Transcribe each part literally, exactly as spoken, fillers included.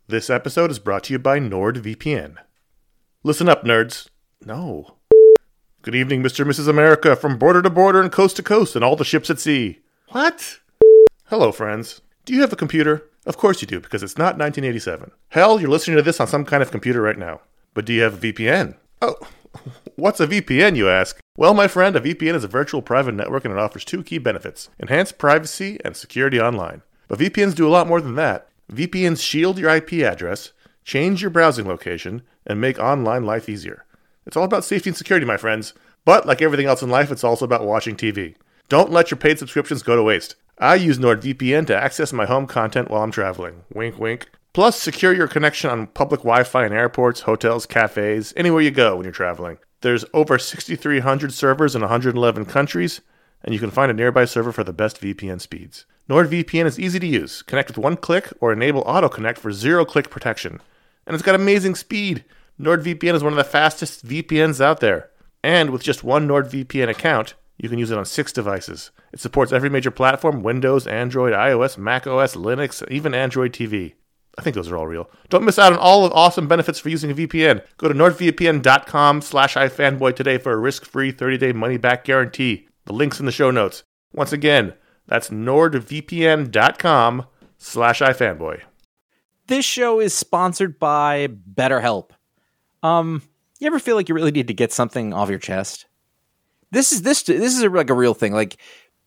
This episode is brought to you by NordVPN. Listen up, nerds. No. Good evening, Mister and Missus America, from border to border and coast to coast and all the ships at sea. What? Hello, friends. Do you have a computer? Of course you do, because it's not nineteen eighty-seven. Hell, you're listening to this on some kind of computer right now. But do you have a V P N? Oh, what's a V P N, you ask? Well, my friend, a V P N is a virtual private network and it offers two key benefits: enhanced privacy and security online. But V P Ns do a lot more than that. V P Ns shield your I P address, change your browsing location, and make online life easier. It's all about safety and security, my friends. But like everything else in life, it's also about watching T V. Don't let your paid subscriptions go to waste. I use NordVPN to access my home content while I'm traveling. Wink, wink. Plus, secure your connection on public Wi-Fi in airports, hotels, cafes, anywhere you go when you're traveling. There's over six thousand three hundred servers in one hundred eleven countries, and you can find a nearby server for the best V P N speeds. NordVPN is easy to use. Connect with one click or enable auto-connect for zero-click protection. And it's got amazing speed. NordVPN is one of the fastest V P Ns out there. And with just one NordVPN account, you can use it on six devices. It supports every major platform: Windows, Android, iOS, macOS, Linux, even Android T V. I think those are all real. Don't miss out on all the awesome benefits for using a V P N. Go to nordvpn.com slash ifanboy today for a risk-free thirty-day money-back guarantee. The link's in the show notes. Once again, that's nordvpn.com slash ifanboy. This show is sponsored by BetterHelp. Um, you ever feel like you really need to get something off your chest? This is this this is a, like a real thing. Like,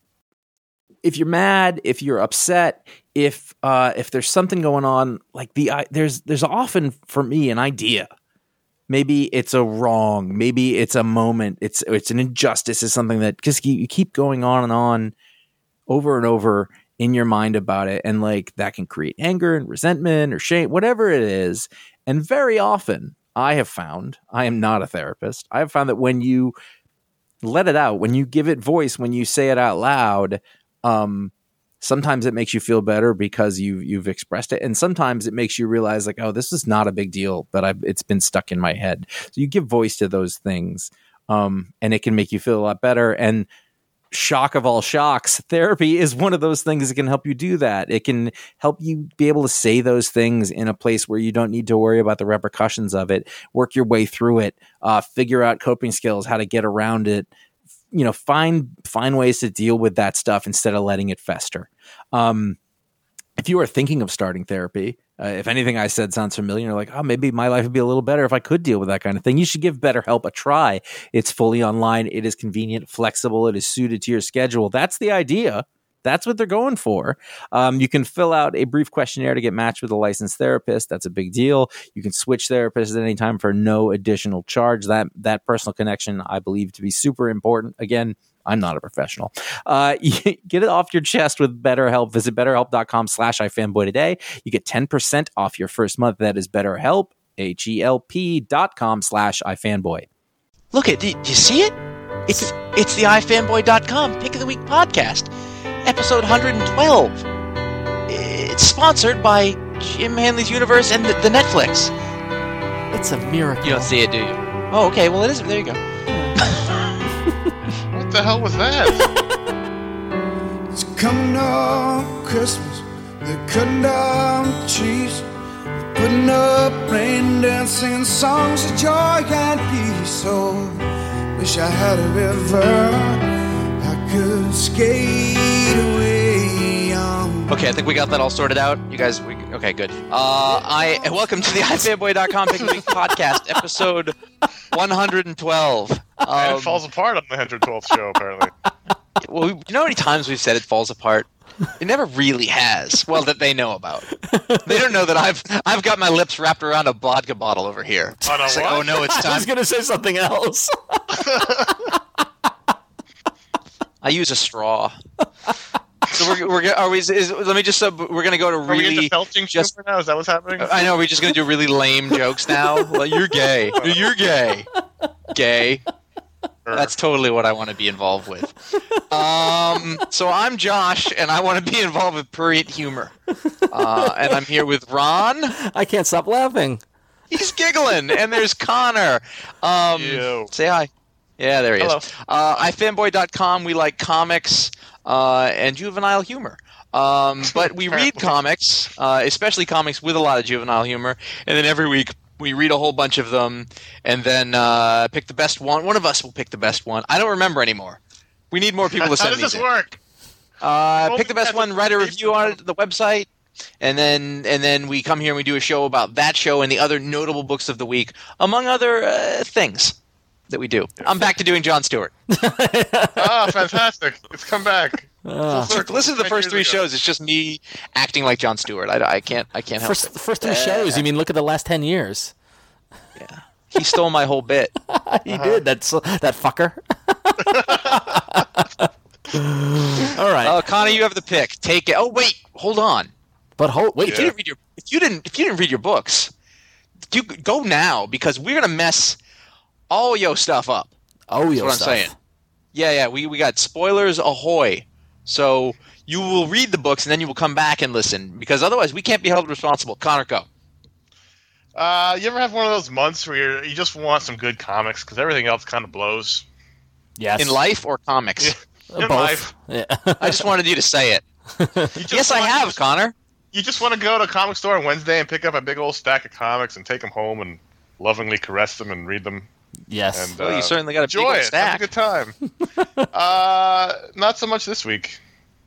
if you're mad, if you're upset, if uh, if there's something going on, like the uh, there's there's often for me an idea. Maybe it's a wrong. Maybe it's a moment. It's it's an injustice. It's something that just you keep going on and on, over and over in your mind about it, and like that can create anger and resentment or shame, whatever it is. And very often, I have found, I am not a therapist, I have found that when you let it out, when you give it voice, when you say it out loud, um, sometimes it makes you feel better because you've you've expressed it, and sometimes it makes you realize like, oh, this is not a big deal, but I've, it's been stuck in my head. So you give voice to those things, um, and it can make you feel a lot better. And shock of all shocks, therapy is one of those things that can help you do that. It can help you be able to say those things in a place where you don't need to worry about the repercussions of it, work your way through it, uh, figure out coping skills, how to get around it, you know, find, find ways to deal with that stuff instead of letting it fester. Um, if you are thinking of starting therapy, uh, if anything I said sounds familiar, you're like, oh, maybe my life would be a little better if I could deal with that kind of thing. You should give BetterHelp a try. It's fully online. It is convenient, flexible. It is suited to your schedule. That's the idea. That's what they're going for. Um, you can fill out a brief questionnaire to get matched with a licensed therapist. That's a big deal. You can switch therapists at any time for no additional charge. That that personal connection, I believe, to be super important. Again, I'm not a professional. Uh, get it off your chest with BetterHelp. Visit betterhelp.com slash ifanboy today. You get ten percent off your first month. That is BetterHelp, H-E-L-P dot com slash ifanboy. Look, at, do you see it? It's it's the i fanboy dot com Pick of the Week podcast, episode one hundred twelve. It's sponsored by Jim Hanley's Universe and the, the Netflix. It's a miracle. You don't see it, do you? Oh, okay. Well, it is. There you go. What the hell was that? It's coming up Christmas. They're cutting down the trees. They're putting up rain, dancing songs of joy and peace. So wish I had a river I could skate away on. Okay, I think we got that all sorted out. You guys, we, okay, good. Uh, I welcome to the i fanboy dot com Pick of the Week podcast, episode one hundred twelve. And Um, it falls apart on the one hundred twelfth show, apparently. well, you know how many times we've said it falls apart? It never really has. Well, that they know about. They don't know that I've I've got my lips wrapped around a vodka bottle over here. Oh, no, It's like, what? oh no, it's I time. was going to say something else. I use a straw. So we're we're are we? Is, let me just. Uh, we're gonna go to Are we really. into felching just- humor now? Is that what's happening? I know we're just gonna do really lame jokes now. Like, you're gay. You're gay. Gay. That's totally what I want to be involved with. Um, so I'm Josh, and I want to be involved with prurient humor. Uh, and I'm here with Ron. I can't stop laughing. He's giggling, and there's Connor. Um, Ew. say hi. Yeah, there he Hello. is. Uh, i fanboy dot com. We like comics uh, and juvenile humor. Um, but we read comics, uh, especially comics with a lot of juvenile humor, and then every week we read a whole bunch of them, and then uh, pick the best one. One of us will pick the best one. I don't remember anymore. We need more people to How send does these this in. work? Uh, pick the best That's one, a- write a review on it at the website, and then and then we come here and we do a show about that show and the other notable books of the week, among other uh, things that we do. I'm back to doing Jon Stewart. Ah, fantastic! It's come back. Uh, Full circle. Listen to the Ten first years three ago. shows. It's just me acting like Jon Stewart. I, I can't I can't help first, it. the first three shows. You mean look at the last ten years? Yeah. He stole my whole bit. He did. That's that fucker. All right, Uh, Connor, you have the pick. Take it. Oh wait, hold on. but hold wait. If you didn't read your if you didn't if you didn't read your books, you go now because we're gonna mess all your stuff up. Oh, That's yo, what I'm stuff. saying. Yeah, yeah. We we got spoilers ahoy. So you will read the books and then you will come back and listen because otherwise we can't be held responsible. Connor, go. Uh, you ever have one of those months where you're, you just want some good comics because everything else kind of blows? Yes, In life or comics? Yeah. Uh, in both. life. Yeah. I just wanted you to say it. You just Yes, I want- have, Connor. You just want to go to a comic store on Wednesday and pick up a big old stack of comics and take them home and lovingly caress them and read them. yes. And, Well, you uh, certainly got a big enjoy old it. stack. Have a good time. uh, not so much this week.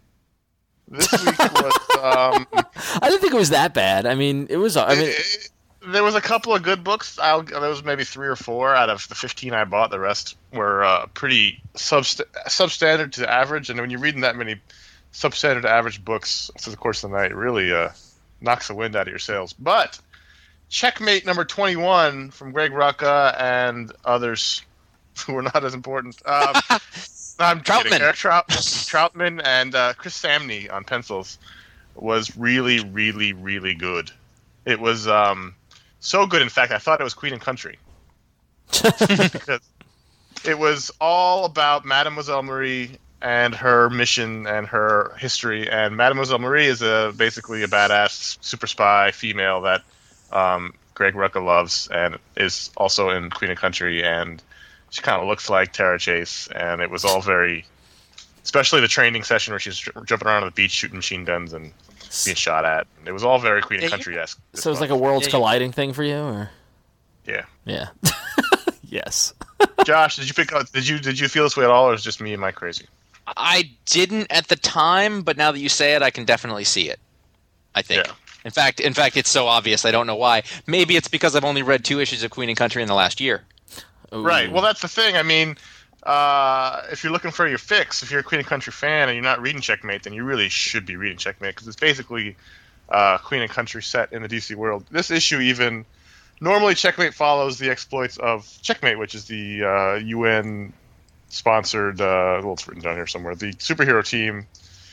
This week was. Um, I didn't think it was that bad. I mean, it was. I mean, it- there was a couple of good books. I'll, there was maybe three or four out of the fifteen I bought. The rest were uh, pretty subst- substandard to average. And when you're reading that many substandard to average books through the course of the night, it really uh, knocks the wind out of your sails. But Checkmate number twenty-one from Greg Rucka and others who were not as important. Um, no, I'm kidding. Troutman. Eric Trout- Troutman and uh, Chris Samney on pencils was really, really, really good. It was um, so good, in fact, I thought it was Queen and Country. Because it was all about Mademoiselle Marie and her mission and her history. And Mademoiselle Marie is a basically a badass super spy female that um, Greg Rucka loves and is also in Queen and Country. And she kind of looks like Tara Chase. And it was all very, especially the training session where she's jumping around on the beach shooting machine guns and being shot at. It was all very Queen Yeah, and you- Country-esque. so it's like a worlds Yeah, you- colliding thing for you, or Yeah. yeah. Yes. Josh, did you pick up? Did you did you feel this way at all, or is it just me? Am I crazy? I didn't at the time, but now that you say it, I can definitely see it. I think. Yeah. In fact, in fact, it's so obvious. I don't know why. Maybe it's because I've only read two issues of Queen and Country in the last year. Ooh. Right. Well, that's the thing. I mean, uh, if you're looking for your fix, if you're a Queen and Country fan and you're not reading Checkmate, then you really should be reading Checkmate because it's basically uh, Queen and Country set in the D C world. This issue even normally Checkmate follows the exploits of Checkmate, which is the uh, U N sponsored. Uh, well, it's written down here somewhere. The superhero team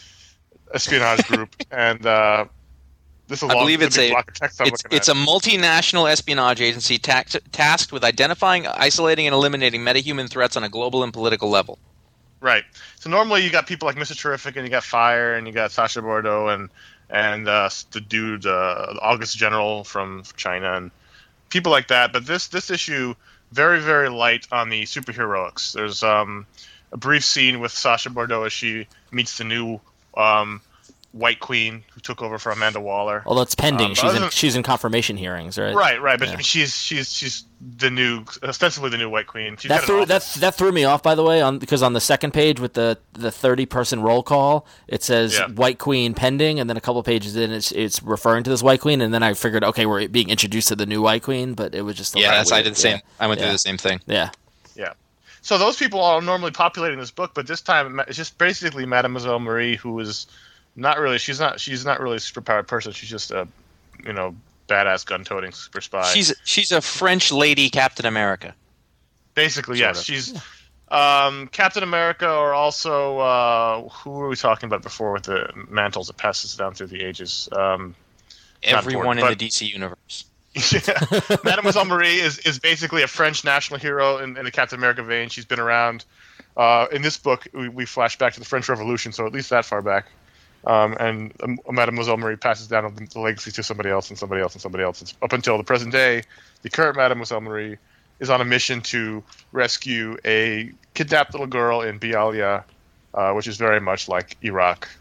espionage group, and uh, this is I believe it's a block of text I'm it's, looking it's at. a multinational espionage agency tax, tasked with identifying, isolating, and eliminating metahuman threats on a global and political level. Right. So normally you got people like Mister Terrific, and you got Fire, and you got Sacha Bordeaux, and and uh, the dude uh, August General from China, and people like that. But this this issue very very light on the superheroics. There's um, a brief scene with Sacha Bordeaux as she meets the new um, White Queen who took over for Amanda Waller. Although it's pending, Um, she's other in than- she's in confirmation hearings, right? Right, right. But Yeah. she's she's she's the new, ostensibly the new White Queen. She's That got an threw office. that that threw me off, by the way, on because on the second page with the the thirty person roll call, it says Yeah. White Queen pending, and then a couple pages in, it's it's referring to this White Queen, and then I figured, okay, we're being introduced to the new White Queen, but it was just a Yeah, little that's, I weird. did the same. Yeah. I went Yeah. through the same thing. Yeah, Yeah. So those people are normally populating this book, but this time it's just basically Mademoiselle Marie, who is not really she's not she's not really a superpowered person. She's just a you know badass gun-toting super spy. She's she's a French lady Captain America. basically sort yes. of. She's um, Captain America, or also uh, who were we talking about before with the mantles that passes down through the ages? Um, Not Everyone in important, the but- D C universe. Yeah. Mademoiselle Marie is, is basically a French national hero in, in the Captain America vein. She's been around. Uh, in this book, we, we flash back to the French Revolution, so at least that far back. Um, and um, Mademoiselle Marie passes down the, the legacy to somebody else and somebody else and somebody else. It's up until the present day, the current Mademoiselle Marie is on a mission to rescue a kidnapped little girl in Bialya, uh, which is very much like Iraq.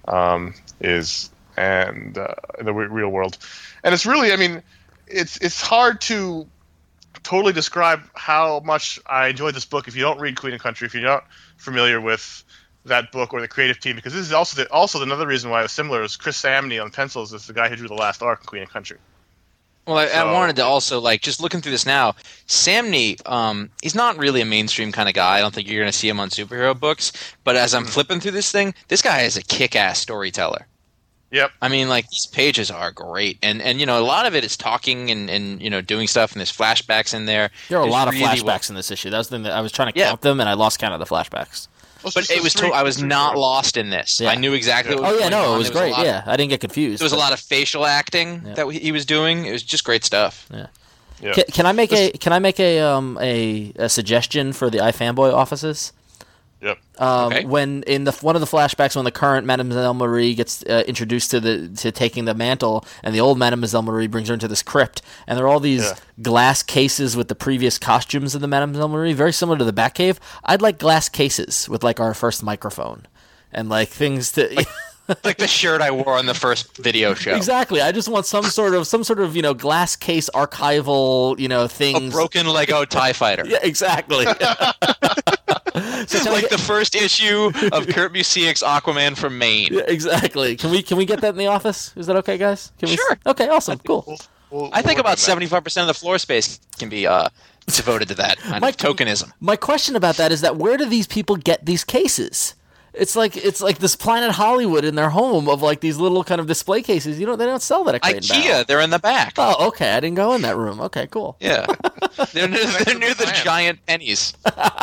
um, is and uh, in the real world. And it's really, I mean, it's it's hard to totally describe how much I enjoyed this book if you don't read Queen and Country, if you're not familiar with that book or the creative team, because this is also the, also another reason why it was similar is Chris Samney on pencils is the guy who drew the last arc in Queen and Country. Well, I, So- I wanted to also, like, just looking through this now, Samney, um, he's not really a mainstream kind of guy. I don't think you're going to see him on superhero books. But as I'm flipping through this thing, this guy is a kick-ass storyteller. Yep. I mean, like, these pages are great. And, and you know, a lot of it is talking and, and, you know, doing stuff, and there's flashbacks in there. There are a There's lot of really flashbacks well- in this issue. That was the thing that I was trying to Yeah. count them, and I lost count of the flashbacks. Well, it's But just it the was three- to- I was the three not parts. lost in this. Yeah. I knew exactly what Oh was yeah, going no, on. it was There great. a lot- Yeah, I didn't get confused. There was a but- lot of facial acting Yeah. that he was doing. It was just great stuff. Yeah. Yeah. Can, can I make a Can I make a um a, a suggestion for the iFanboy offices? Yep. Um, Okay. When in the one of the flashbacks, when the current Mademoiselle Marie gets uh, introduced to the to taking the mantle, and the old Mademoiselle Marie brings her into this crypt, and there are all these Yeah. glass cases with the previous costumes of the Mademoiselle Marie, very similar to the Batcave. I'd like glass cases with like our first microphone, and like things to. Like the shirt I wore on the first video show. Exactly. I just want some sort of some sort of you know glass case archival you know A things. broken Lego TIE fighter. Yeah, exactly. so can I Like get- the first issue of Kurt Busiek's Aquaman from Maine. Yeah, exactly. Can we can we get that in the office? Is that okay, guys? Can we? Sure. Okay. Awesome. Cool. We'll- we'll- I think we'll work on about that. seventy-five percent of the floor space can be uh, devoted to that kind Mike- of tokenism. My question about that is that where do these people get these cases? It's like it's like this Planet Hollywood in their home of like these little kind of display cases. You know, they don't sell that at Crate and IKEA, Barrel. they're in the back. Oh, okay. I didn't go in that room. Okay, cool. Yeah. They're near, they're near the Plant. giant pennies.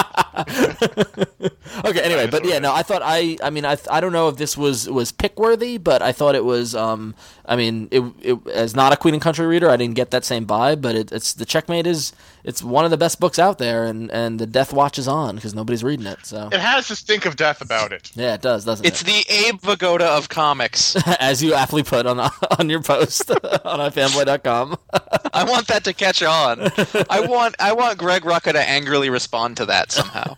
Okay. Anyway, but yeah, no. I thought I. I mean, I. I don't know if this was was pick worthy, but I thought it was. Um. I mean, it. It as not a Queen and Country reader, I didn't get that same vibe. But it, it's the Checkmate is. It's one of the best books out there, and and the Death Watch is on because nobody's reading it. So It has this stink of death about it. yeah, it does, doesn't It's it? the Abe Vigoda of comics. As you aptly put on on your post on i fanboy dot com. I want that to catch on. I want I want Greg Rucka to angrily respond to that somehow.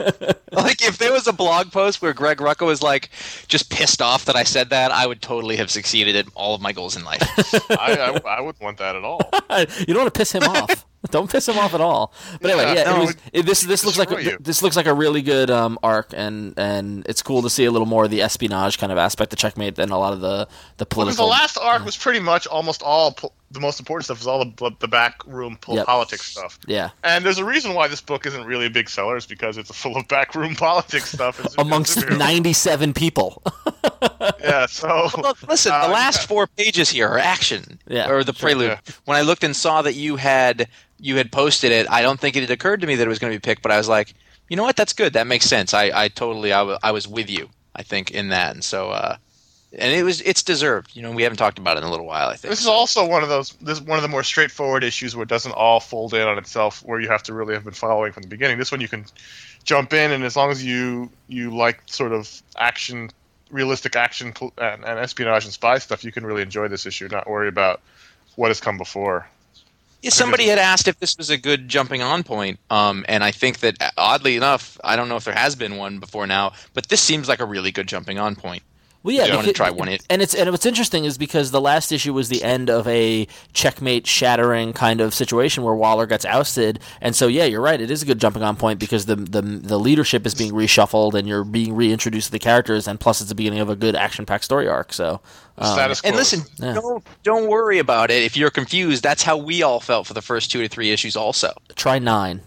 Like if there was a blog post where Greg Rucka was like just pissed off that I said that, I would totally have succeeded in all of my goals in life. I, I, I wouldn't want that at all. You don't want to piss him off. Don't piss him off at all. But anyway, yeah, Yeah, it no, was, it, this this looks like destroy you. this looks like a really good um, arc, and and it's cool to see a little more of the espionage kind of aspect of Checkmate than a lot of the the Because political. the last arc was pretty much almost all po- the most important stuff was all the the backroom po- Yep. politics stuff. yeah, And there's a reason why this book isn't really a big seller is because it's full of backroom politics stuff. and super- amongst superhero- ninety-seven people. Yeah, so Look, listen, Uh, the last four pages here are action, Yeah, or the sure, prelude. yeah. When I looked and saw that you had you had posted it, I don't think it had occurred to me that it was going to be picked, but I was like, you know what, that's good. That makes sense. I, I totally, I, w- I was with you. I think in that, and so, uh, and it was, it's deserved. You know, we haven't talked about it in a little while. I think this is also one of those this is one of the more straightforward issues where it doesn't all fold in on itself, where you have to really have been following from the beginning. This one you can jump in, and as long as you you like sort of action, realistic action pol- and, and espionage and spy stuff, you can really enjoy this issue. Not worry about what has come before. Yeah, somebody had asked if this was a good jumping on point, um, and I think that oddly enough, I don't know if there has been one before now, but this seems like a really good jumping on point. Well, yeah, I wanna because- try one it. and it's and what's interesting is because the last issue was the end of a Checkmate shattering kind of situation where Waller gets ousted, and so yeah, you're right. It is a good jumping on point because the the the leadership is being reshuffled and you're being reintroduced to the characters, and plus it's the beginning of a good action packed story arc. So The um, status quo. And listen, Yeah. don't don't worry about it if you're confused. That's how we all felt for the first two to three issues, also. try nine.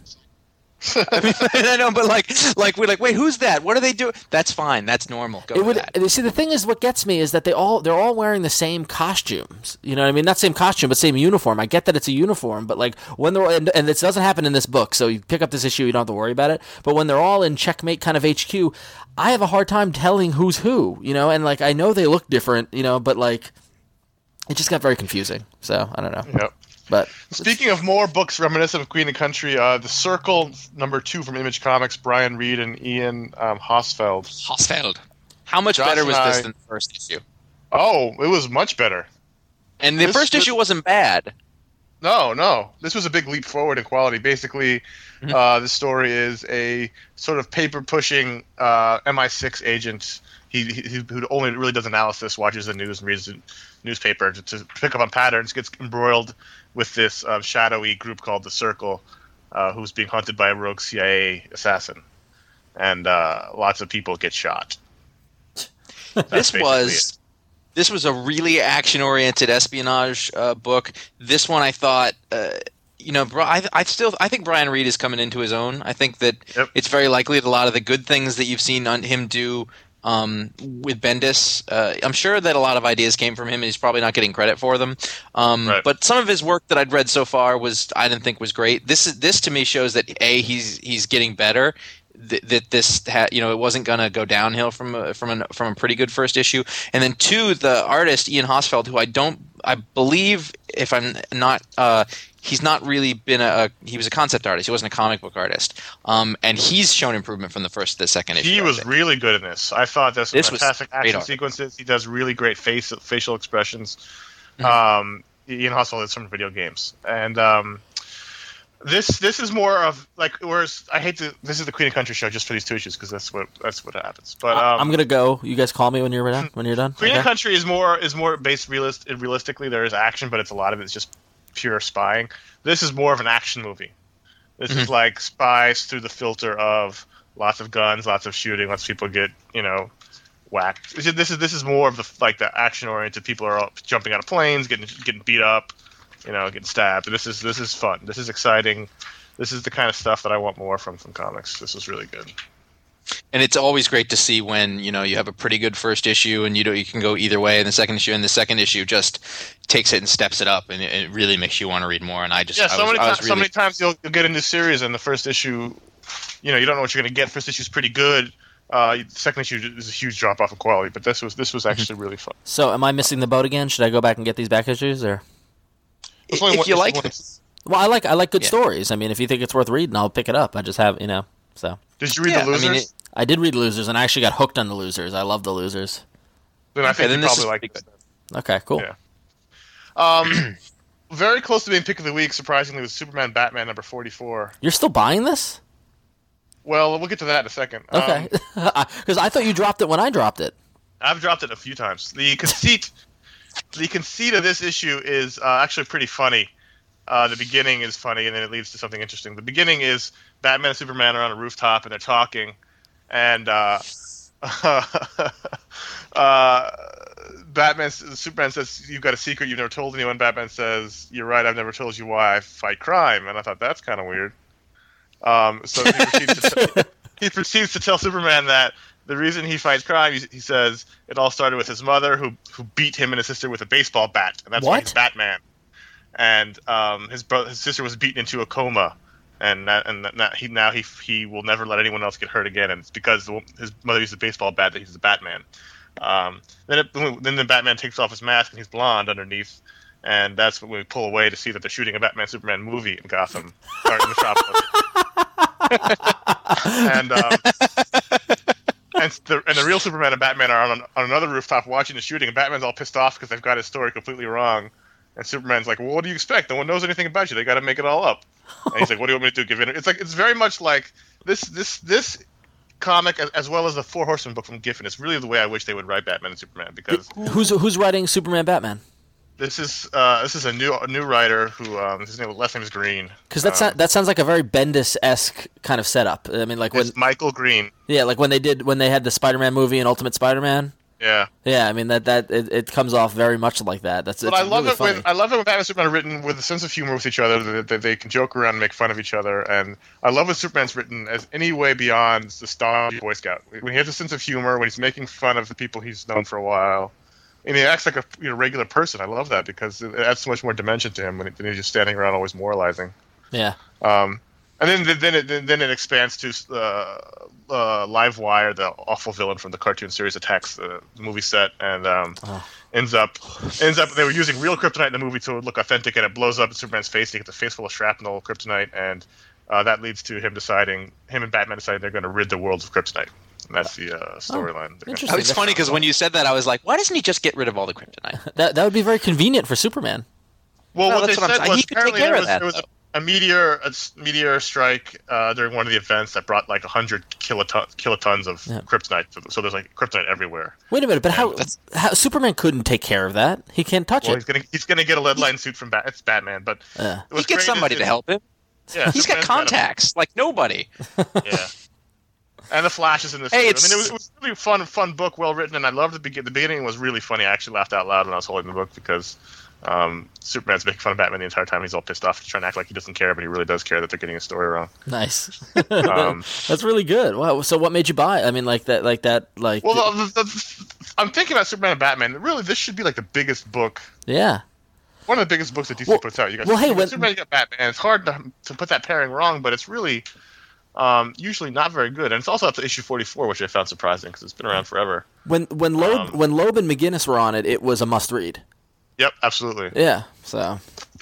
I know, but like, like we're like, wait, who's that? What are they doing? That's fine. That's normal. Go It with would. that. You see, the thing is, what gets me is that they all they're all wearing the same costumes. You know what I mean? Not same costume, but same uniform. I get that it's a uniform, but like when they're and, and this doesn't happen in this book, so you pick up this issue, you don't have to worry about it. But when they're all in Checkmate kind of H Q, I have a hard time telling who's who. You know, and like I know they look different, you know, but like it just got very confusing. So I don't know. Yep. But Speaking of more books reminiscent of Queen and Country, uh, The Circle, number two from Image Comics, Brian Reed and Ian um, Hosfeld. Hosfeld. How much Josh better was and this I- than the first issue? Oh, it was much better. And the This first was- issue wasn't bad. No, no. This was a big leap forward in quality. Basically, Mhm. uh, the story is a sort of paper-pushing uh, M I six agent. he, he who only really does analysis, watches the news and reads the newspaper to, to pick up on patterns, gets embroiled with this uh, shadowy group called the Circle, uh, who's being hunted by a rogue C I A assassin, and uh, lots of people get shot. This was it. This was a really action-oriented espionage uh, book. This one, I thought, uh, you know, I, I still I think Brian Reed is coming into his own. I think that yep. it's very likely that a lot of the good things that you've seen on him do um, with Bendis, uh, I'm sure that a lot of ideas came from him, and he's probably not getting credit for them. Um, right. But some of his work that I'd read so far was I didn't think was great. This is this to me shows that A, he's he's getting better. That, that this ha- you know it wasn't going to go downhill from a, from a, from a pretty good first issue, and then two, the artist Ian Hosfeld, who I don't I believe if I'm not uh, he's not really been a, a he was a concept artist, he wasn't a comic book artist, um, and he's shown improvement from the first to the second issue. He was really good in this. I thought this, this fantastic was action sequences. He does really great face facial expressions. Mm-hmm. Um, Ian Hosfeld is from video games, and um, This this is more of like whereas I hate to this is the Queen and Country show just for these two issues because that's what that's what happens. But um, I'm gonna go. You guys call me when you're done. When you're done. Queen okay. and Country is more is more based realist realistically. There is action, but it's a lot of it's just pure spying. This is more of an action movie. This mm-hmm. is like spies through the filter of lots of guns, lots of shooting, lots of people get you know whacked. This is this is more of the like the action oriented. People are jumping out of planes, getting getting beat up. You know, getting stabbed. This is this is fun. This is exciting. This is the kind of stuff that I want more from from comics. This is really good. And it's always great to see when you know you have a pretty good first issue, and you know you can go either way in the second issue, and the second issue just takes it and steps it up, and it, it really makes you want to read more. And I just yeah, so I was, many I was times, really... so many times you'll, you'll get into series, and the first issue, you know, you don't know what you're going to get. First issue is pretty good. Uh, the second issue is a huge drop off in quality, but this was this was actually really fun. So, am I missing the boat again? Should I go back and get these back issues, or? If one, you like this. Well, I like I like good yeah. stories. I mean, if you think it's worth reading, I'll pick it up. I just have, you know, so. Did you read yeah, The Losers? I, mean, it, I did read Losers, and I actually got hooked on The Losers. I love The Losers. Then I think okay, you probably like it. Okay, cool. Yeah. Um, very close to being pick of the week, surprisingly, was Superman Batman number forty-four. You're still buying this? Well, we'll get to that in a second. Okay. Because um, I thought you dropped it when I dropped it. I've dropped it a few times. The conceit... The conceit of this issue is uh, actually pretty funny. Uh, the beginning is funny, and then it leads to something interesting. The beginning is Batman and Superman are on a rooftop, and they're talking, and uh, uh, Batman, Superman says, "You've got a secret you've never told anyone." Batman says, "You're right, I've never told you why I fight crime." And I thought that's kind of weird. Um, so he proceeds, to t- he proceeds to tell Superman that the reason he fights crime, he, he says, it all started with his mother, who who beat him and his sister with a baseball bat, and that's what? why he's Batman. And um, his brother, his sister was beaten into a coma, and that, and that he now he he will never let anyone else get hurt again, and it's because the, his mother used a baseball bat that he's the Batman. Um, then it, then the Batman takes off his mask and he's blonde underneath, and that's when we pull away to see that they're shooting a Batman Superman movie in Gotham, or in the shop. and. Um, And the, and the real Superman and Batman are on, on another rooftop watching the shooting, and Batman's all pissed off because they've got his story completely wrong. And Superman's like, well, what do you expect? No one knows anything about you. They got to make it all up. And he's like, what do you want me to do? Give in? It's like it's very much like this this this comic, as, as well as the Four Horsemen book from Giffen. It's really the way I wish they would write Batman and Superman. Because who's who's writing Superman Batman? This is uh, this is a new a new writer who um, his name last name is Green. Because that um, so, that sounds like a very Bendis-esque kind of setup. I mean, like when it's Michael Green. Yeah, like when they did when they had the Spider-Man movie and Ultimate Spider-Man. Yeah. Yeah, I mean that that it, it comes off very much like that. That's. But it's I love really it funny. when I love it when Batman and Superman are written with a sense of humor with each other. That they, they can joke around and make fun of each other. And I love when Superman's written as any way beyond the stodgy Boy Scout. When he has a sense of humor, when he's making fun of the people he's known for a while. And he acts like a you know, regular person. I love that because it adds so much more dimension to him when than he's just standing around always moralizing. Yeah. Um, and then then it then it expands to uh, uh, Livewire, the awful villain from the cartoon series, attacks the movie set and um, oh. ends up ends up. They were using real kryptonite in the movie to look authentic, and it blows up in Superman's face. He gets a face full of shrapnel kryptonite, and uh, that leads to him deciding, him and Batman deciding they're going to rid the world of kryptonite. And that's the uh, storyline. Oh, interesting. It's funny because when you said that, I was like, why doesn't he just get rid of all the kryptonite? that that would be very convenient for Superman. Well, no, what they what said was he could take care there of was, that. There was, a, a meteor a s- meteor strike uh, during one of the events that brought like one hundred kilotons, kilotons of Yeah. kryptonite. So, so there's like kryptonite everywhere. Wait a minute, but how, that's- how Superman couldn't take care of that? He can't touch Well, it. he's gonna he's gonna get a lead line suit from Bat. It's Batman, but Yeah. it was He gets great somebody is- to help him. Yeah, He's got Superman's got a- contacts like nobody. Yeah. And the Flash is in this. Hey, too. it's- I mean, it was, it was a really fun, fun book, well written, and I loved the beginning. The beginning was really funny. I actually laughed out loud when I was holding the book because um, Superman's making fun of Batman the entire time. He's all pissed off, trying to act like he doesn't care, but he really does care that they're getting his story wrong. Nice. Um, That's really good. Wow. So what made you buy? I mean, like that, like that, like. well, the, the, the, I'm thinking about Superman and Batman. Really, this should be like the biggest book, yeah. one of the biggest books that D C Well- puts out. You got, well, hey, you got when- Superman, you got Batman. It's hard to, to put that pairing wrong, but it's really um, usually not very good. And it's also up to issue forty-four, which I found surprising because it's been around forever. When when Loeb Um, when Loeb and McGinnis were on it, it was a must read. Yep, absolutely. Yeah. So.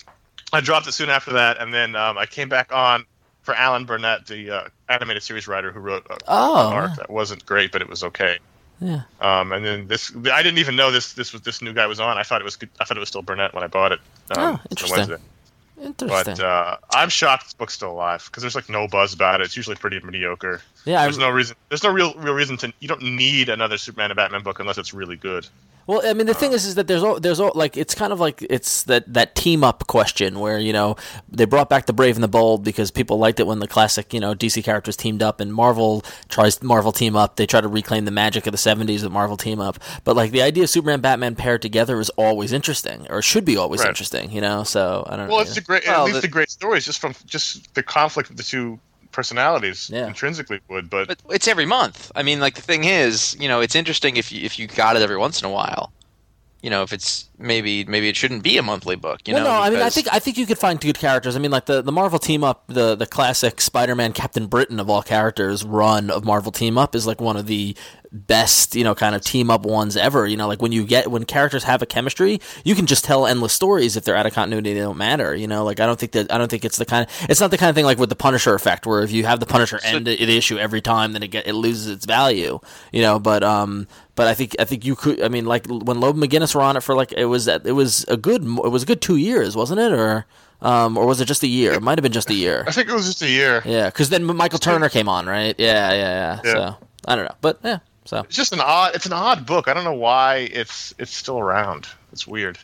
I dropped it soon after that, and then um, I came back on for Alan Burnett, the uh, animated series writer who wrote uh, Oh, an arc yeah. that wasn't great, but it was okay. Yeah. Um, and then this, I didn't even know this. This was this new guy was on. I thought it was good. I thought it was still Burnett when I bought it. Um, Oh, on interesting. Wednesday. Interesting. But uh, I'm shocked this book's still alive because there's like no buzz about it. It's usually pretty mediocre. yeah. I, There's no reason. There's no real real reason to. You don't need another Superman and Batman book unless it's really good. Well, I mean, the thing is, is that there's al- there's al- like it's kind of like it's that, that team up question where you know they brought back the Brave and the Bold because people liked it when the classic you know D C characters teamed up, and Marvel tries Marvel team up. They try to reclaim the magic of the seventies with Marvel team up. But like the idea of Superman Batman paired together is always interesting, or should be always Right. interesting, you know. So I don't know. Well, it's a great. Well, at least the- the great stories just from just the conflict of the two personalities Yeah. intrinsically would, but, But it's every month. I mean, like the thing is, you know, it's interesting if you if you got it every once in a while. You know, if it's maybe maybe it shouldn't be a monthly book. You well, know, no, I mean, I because- think I think you could find good characters. I mean, like the, the Marvel team up, the the classic Spider-Man, Captain Britain of all characters run of Marvel team up is like one of the best, you know, kind of team up ones ever. You know, like when you get when characters have a chemistry, you can just tell endless stories if they're out of continuity. They don't matter. You know, like I don't think that I don't think it's the kind of it's not the kind of thing like with the Punisher effect where if you have the Punisher end the, the issue every time, then it get it loses its value. You know, but um. But I think I think you could. I mean, like when Loeb and McGinnis were on it for like it was it was a good it was a good two years, wasn't it? Or um or was it just a year? It might have been just a year. I think it was just a year. Yeah, because then Michael Turner came on, right? Yeah, yeah, yeah. Yeah. So I don't know, but yeah. So It's just an odd. It's an odd book. I don't know why it's it's still around. It's weird.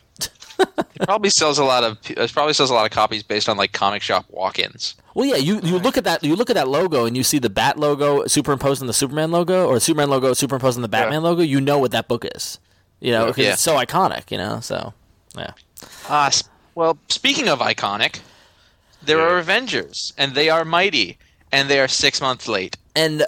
it probably sells a lot of it probably sells a lot of copies based on like comic shop walk-ins. well, yeah. You, you look at that you look at that logo and you see the Bat logo superimposed on the Superman logo, or the Superman logo superimposed on the Batman logo. You know what that book is. You know, because Yeah. it's so iconic. You know, so yeah. Ah, s well, speaking of iconic, there are Avengers, and they are mighty, and they are six months late. And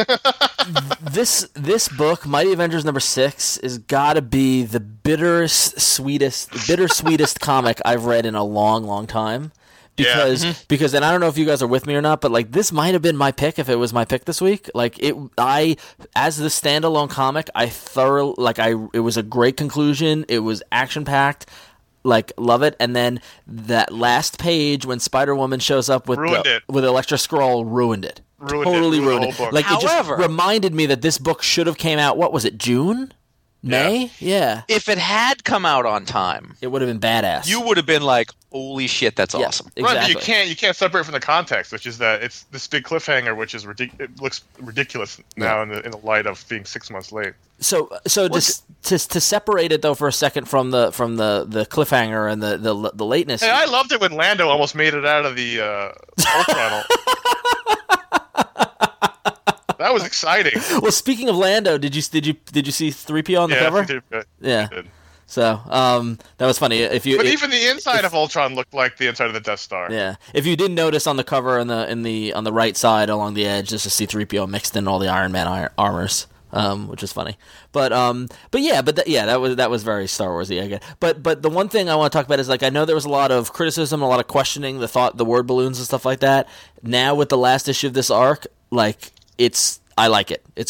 this this book, Mighty Avengers number six, is gotta be the bitterest, sweetest, bittersweetest comic I've read in a long, long time. Because because and I don't know if you guys are with me or not, but like this might have been my pick if it was my pick this week. Like it, I as the standalone comic, I thoroughly like I. It was a great conclusion. It was action packed. Like love it, and then that last page when Spider Woman shows up with Ruined the, it. with Electra Scroll ruined it. Ruined it. totally Ruined the ruined whole it. book. Like it However- just reminded me that this book should have came out. What was it? June, May? Yeah, If it had come out on time, it would have been badass. you would have been like, "Holy shit, that's Yeah, awesome!" Exactly. Right, but you can't you can't separate from the context, which is that it's this big cliffhanger, which is ridic- it looks ridiculous now in the in the light of being six months late. So, so just to to separate it though for a second from the from the, the cliffhanger and the, the the lateness. Hey, I loved it when Lando almost made it out of the uh, Ultron. That was exciting. well, speaking of Lando, did you did you did you see three P O on the Yeah, cover? he did good. Yeah. He did. So, um, that was funny. If you But if- even the inside of Ultron looked like the inside of the Death Star. Yeah, if you didn't notice on the cover in the in the on the right side along the edge, just a C three P O mixed in all the Iron Man ar- armors, um, which is funny. But um, but yeah, but th- yeah, that was that was very Star Warsy. I guess. But but the one thing I want to talk about is like I know there was a lot of criticism, a lot of questioning, the thought, the word balloons and stuff like that. Now with the last issue of this arc, like it's I like it. It's good.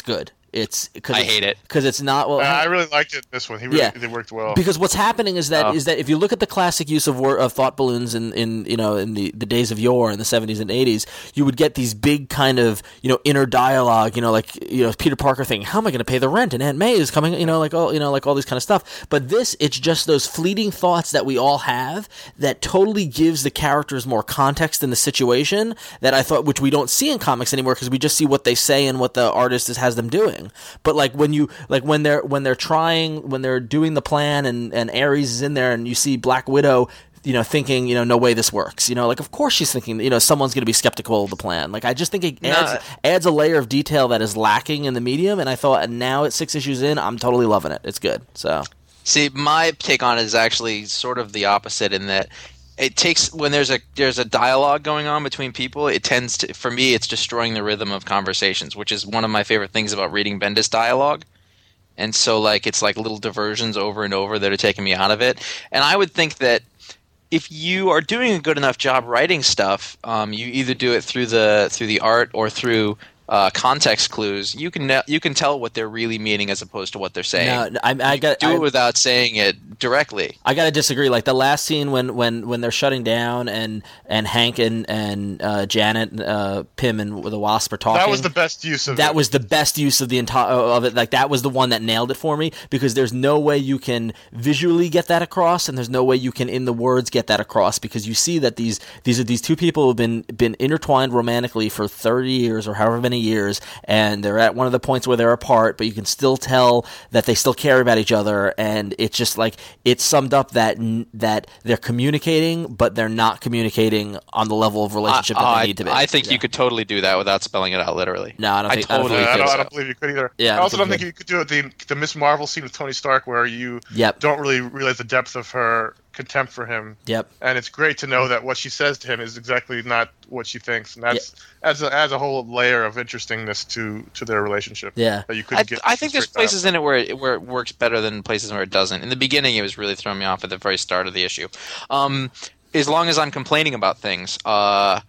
It's because I hate it because it's not well. I really liked it. This one, he really Yeah. they worked well. Because what's happening is that Oh. is that if you look at the classic use of wor- of thought balloons in, in you know in the, the days of yore in the seventies and eighties, you would get these big kind of you know inner dialogue, you know like you know Peter Parker thinking, how am I going to pay the rent? And Aunt May is coming, you know like all you know like all these kind of stuff. But this, it's just those fleeting thoughts that we all have that totally gives the characters more context in the situation that I thought, which we don't see in comics anymore because we just see what they say and what the artist is, has them doing. But like when you like when they're when they're trying when they're doing the plan and and Ares is in there and you see Black Widow, you know, thinking, you know, no way this works. You know, like of course she's thinking, you know, someone's going to be skeptical of the plan. Like I just think it adds No. adds a layer of detail that is lacking in the medium. And I thought, and now at six issues in, I'm totally loving it. It's good. So See, my take on it is actually sort of the opposite in that it takes when there's a there's a dialogue going on between people, it tends to, for me, it's destroying the rhythm of conversations, which is one of my favorite things about reading Bendis dialogue. And so like it's like little diversions over and over that are taking me out of it. And I would think that if you are doing a good enough job writing stuff, um, you either do it through the through the art or through uh, context clues. You can ne- you can tell what they're really meaning as opposed to what they're saying. no, I, I got do I, it without saying it directly. I gotta disagree. Like the last scene when, when, when they're shutting down and and Hank and and uh, Janet, uh, Pym and the Wasp are talking. that was the best use of That it. was the best use of the entire of it. Like that was the one that nailed it for me because there's no way you can visually get that across, and there's no way you can in the words get that across because you see that these these are these two people who've been been intertwined romantically for thirty years or however many years, and they're at one of the points where they're apart, but you can still tell that they still care about each other, and it's just like it's summed up that that they're communicating, but they're not communicating on the level of relationship I, that they I- need to be. I think Yeah. you could totally do that without spelling it out literally. No, I don't I think I don't totally think Yeah, I, think don't, I so. don't believe you could either. Yeah, I I don't also think don't you think you could do it the the Miss Marvel scene with Tony Stark, where you Yep. don't really realize the depth of her contempt for him. Yep. And it's great to know that what she says to him is exactly not what she thinks, and that's adds a, adds a whole layer of interestingness to to their relationship. Yeah. that you couldn't I, get. I think there's straight up. places in it where it, where it works better than places where it doesn't. In the beginning, it was really throwing me off at the very start of the issue. Um, as long as I'm complaining about things, uh,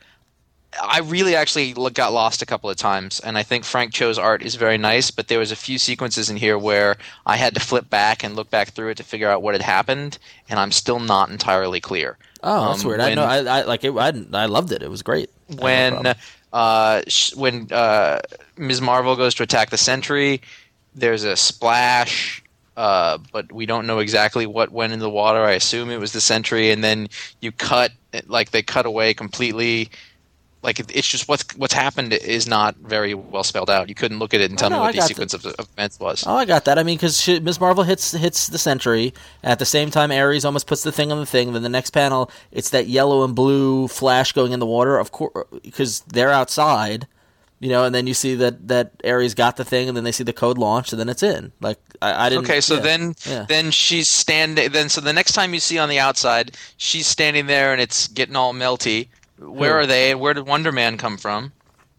I really actually lo- got lost a couple of times, and I think Frank Cho's art is very nice, but there was a few sequences in here where I had to flip back and look back through it to figure out what had happened, and I'm still not entirely clear. Oh, that's Um, weird. I when- know. I, I like it. I, I loved it. It was great. I had no when problem. uh, sh- when uh, Miz Marvel goes to attack the Sentry, there's a splash, uh, but we don't know exactly what went in the water. I assume it was the Sentry, and then you cut like they cut away completely. Like it, it's just what's what's happened is not very well spelled out. You couldn't look at it and tell Oh, no, me I what the got sequence of, of events was. Oh, I got that. I mean, because Miz Marvel hits hits the Sentry at the same time. Ares almost puts the thing on the thing. Then the next panel, it's that yellow and blue flash going in the water. Of course, because they're outside, you know. And then you see that that Ares got the thing, and then they see the code launched, and then it's in. Like I, I didn't. Okay, so yeah. then Yeah. then she's standing. Then so the next time you see on the outside, she's standing there and it's getting all melty. Where Who? are they? Where did Wonder Man come from?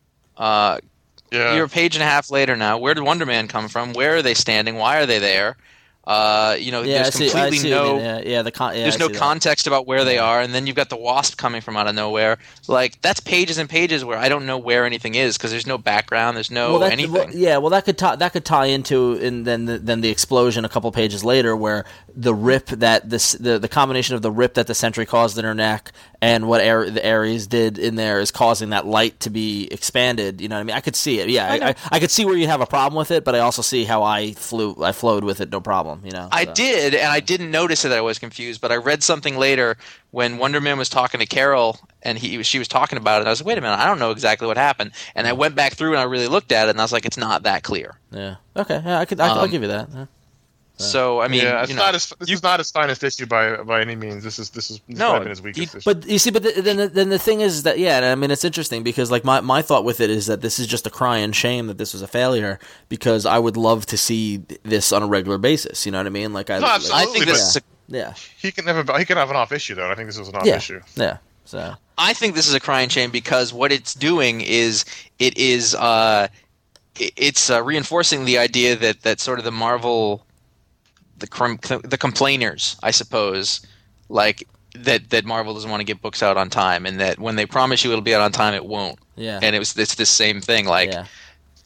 Uh, Yeah. You're a page and a half later now. Where did Wonder Man come from? Where are they standing? Why are they there? Uh, you know, yeah, I there's see, I completely see what you no. mean. Yeah, yeah, the con- yeah, There's I no see that. context about where they are, and then you've got the Wasp coming from out of nowhere. Like that's pages and pages where I don't know where anything is because there's no background, there's no well, that, anything. well, yeah, well, that could tie, that could tie into and then the, then the explosion a couple pages later, where the rip that this the, the combination of the rip that the Sentry caused in her neck and what Ar- the Ares did in there is causing that light to be expanded. You know what I mean? I could see it. Yeah, I, I, I could see where you have a problem with it, but I also see how I flew I flowed with it, no problem. You know, I so. did, and I didn't notice that I was confused, but I read something later when Wonder Man was talking to Carol, and he she was talking about it, and I was like, wait a minute, I don't know exactly what happened. And I went back through and I really looked at it, and I was like, it's not that clear. Yeah. Okay. Yeah, I could. I, I'll Um, give you that. Yeah. So, I mean, yeah, it's you know, not his, this you- is not his finest issue by by any means. This is this is this No, might have been his weakest he- issue. But you see, but the, then the, then the thing is that yeah, I mean it's interesting because like my, my thought with it is that this is just a crying shame that this was a failure because I would love to see this on a regular basis. You know what I mean? Like I, No, like- absolutely. I think this is a yeah, he can have a, he can have an off issue though. And I think this was an off yeah, issue. yeah. So I think this is a crying shame because what it's doing is it is uh, it- it's uh, reinforcing the idea that, that sort of the Marvel, the crim- the complainers, I suppose, like that that Marvel doesn't want to get books out on time, and that when they promise you it'll be out on time, it won't. yeah, And it was it's the same thing. Like yeah.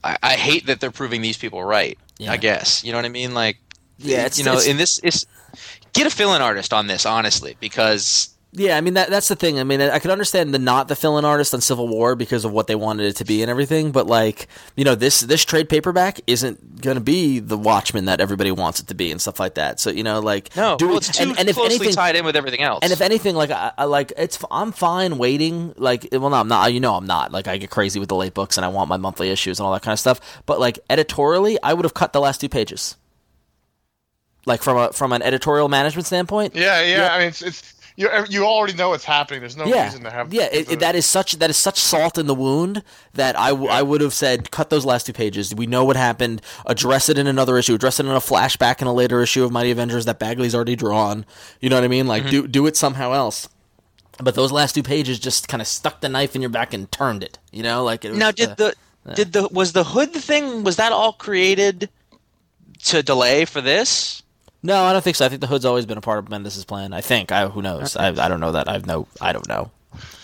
I, I hate that they're proving these people right. Yeah. I guess you know what I mean. Like, Yeah, it's- you know, it's- in this, it's get a fill-in artist on this, honestly, because Yeah, I mean that that's the thing. I mean, I could understand the not the fill-in artist on Civil War because of what they wanted it to be and everything, but like, you know, this this trade paperback isn't going to be the Watchmen that everybody wants it to be and stuff like that. So, you know, like no, do well, it- it's too and, and if closely anything, tied in with everything else. and if anything, like I, I like it's I'm fine waiting. Like, well, no, I'm not. You know, I'm not. Like, I get crazy with the late books and I want my monthly issues and all that kind of stuff. But like editorially, I would have cut the last two pages. Like from a from an editorial management standpoint. Yeah, yeah. Yeah. I mean, it's it's you. You already know what's happening. There's no Yeah, reason to have. yeah. It, it, that is such that is such salt in the wound that I, w- I would have said cut those last two pages. We know what happened. Address it in another issue. Address it in a flashback in a later issue of Mighty Avengers that Bagley's already drawn. You know what I mean? Like do do it somehow else. But those last two pages just kind of stuck the knife in your back and turned it. You know, like it was, now, did uh, the did the was the hood thing? Was that all created to delay for this? No, I don't think so. I think the hood's always been a part of Bendis' plan. I think. I who knows? I I don't know that. I've no. I don't know.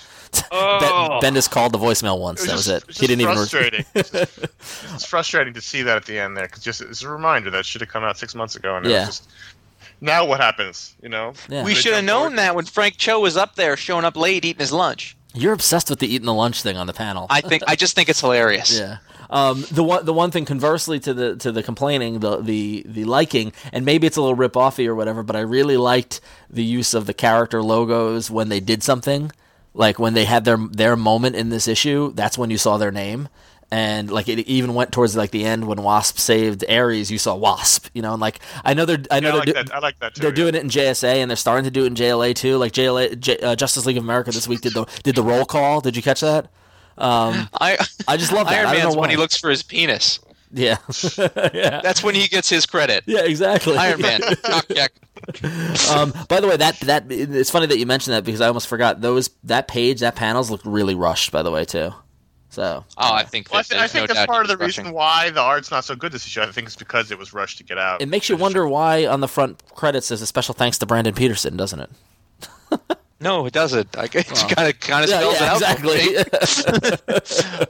Oh. Ben, Bendis called the voicemail once. It That was just- it. It's He didn't even. frustrating. it's, just, it's frustrating to see that at the end there, because just it's a reminder that should have come out six months ago, and it Yeah. was just now what happens? You know, Yeah. We They should have jump known forward. that when Frank Cho was up there, showing up late, eating his lunch. You're obsessed with the eating the lunch thing on the panel. I think I just think it's hilarious. Yeah. Um, the one the one thing conversely to the to the complaining, the the the liking, and maybe it's a little rip offy or whatever, but I really liked the use of the character logos when they did something. Like when they had their their moment in this issue, that's when you saw their name. And like it even went towards like the end when Wasp saved Ares, you saw Wasp, you know, and like I know they're I know Yeah, I they're like do- that. I like that too. they're yeah. doing it in J S A and they're starting to do it in J L A too. Like J L A, J, uh, Justice League of America this week did the did the roll call. Did you catch that? Um, I I just love that. Iron I don't Man's know why. when he looks for his penis. Yeah, yeah, That's when he gets his credit. yeah, exactly. Iron Man. Knock, jack. Um, by the way, that that it's funny that you mentioned that because I almost forgot those that page that panels looked really rushed. By the way, too. So Oh, I think that Well, I, th- I there's think no that's doubt part he of the was reason rushing. why the art's not so good this issue. I think it's because it was rushed to get out. it makes you wonder why on the front credits there's a special thanks to Brandon Peterson, doesn't it? No, it doesn't. I guess it kind of kind of Yeah, spells yeah, it out. for me. exactly.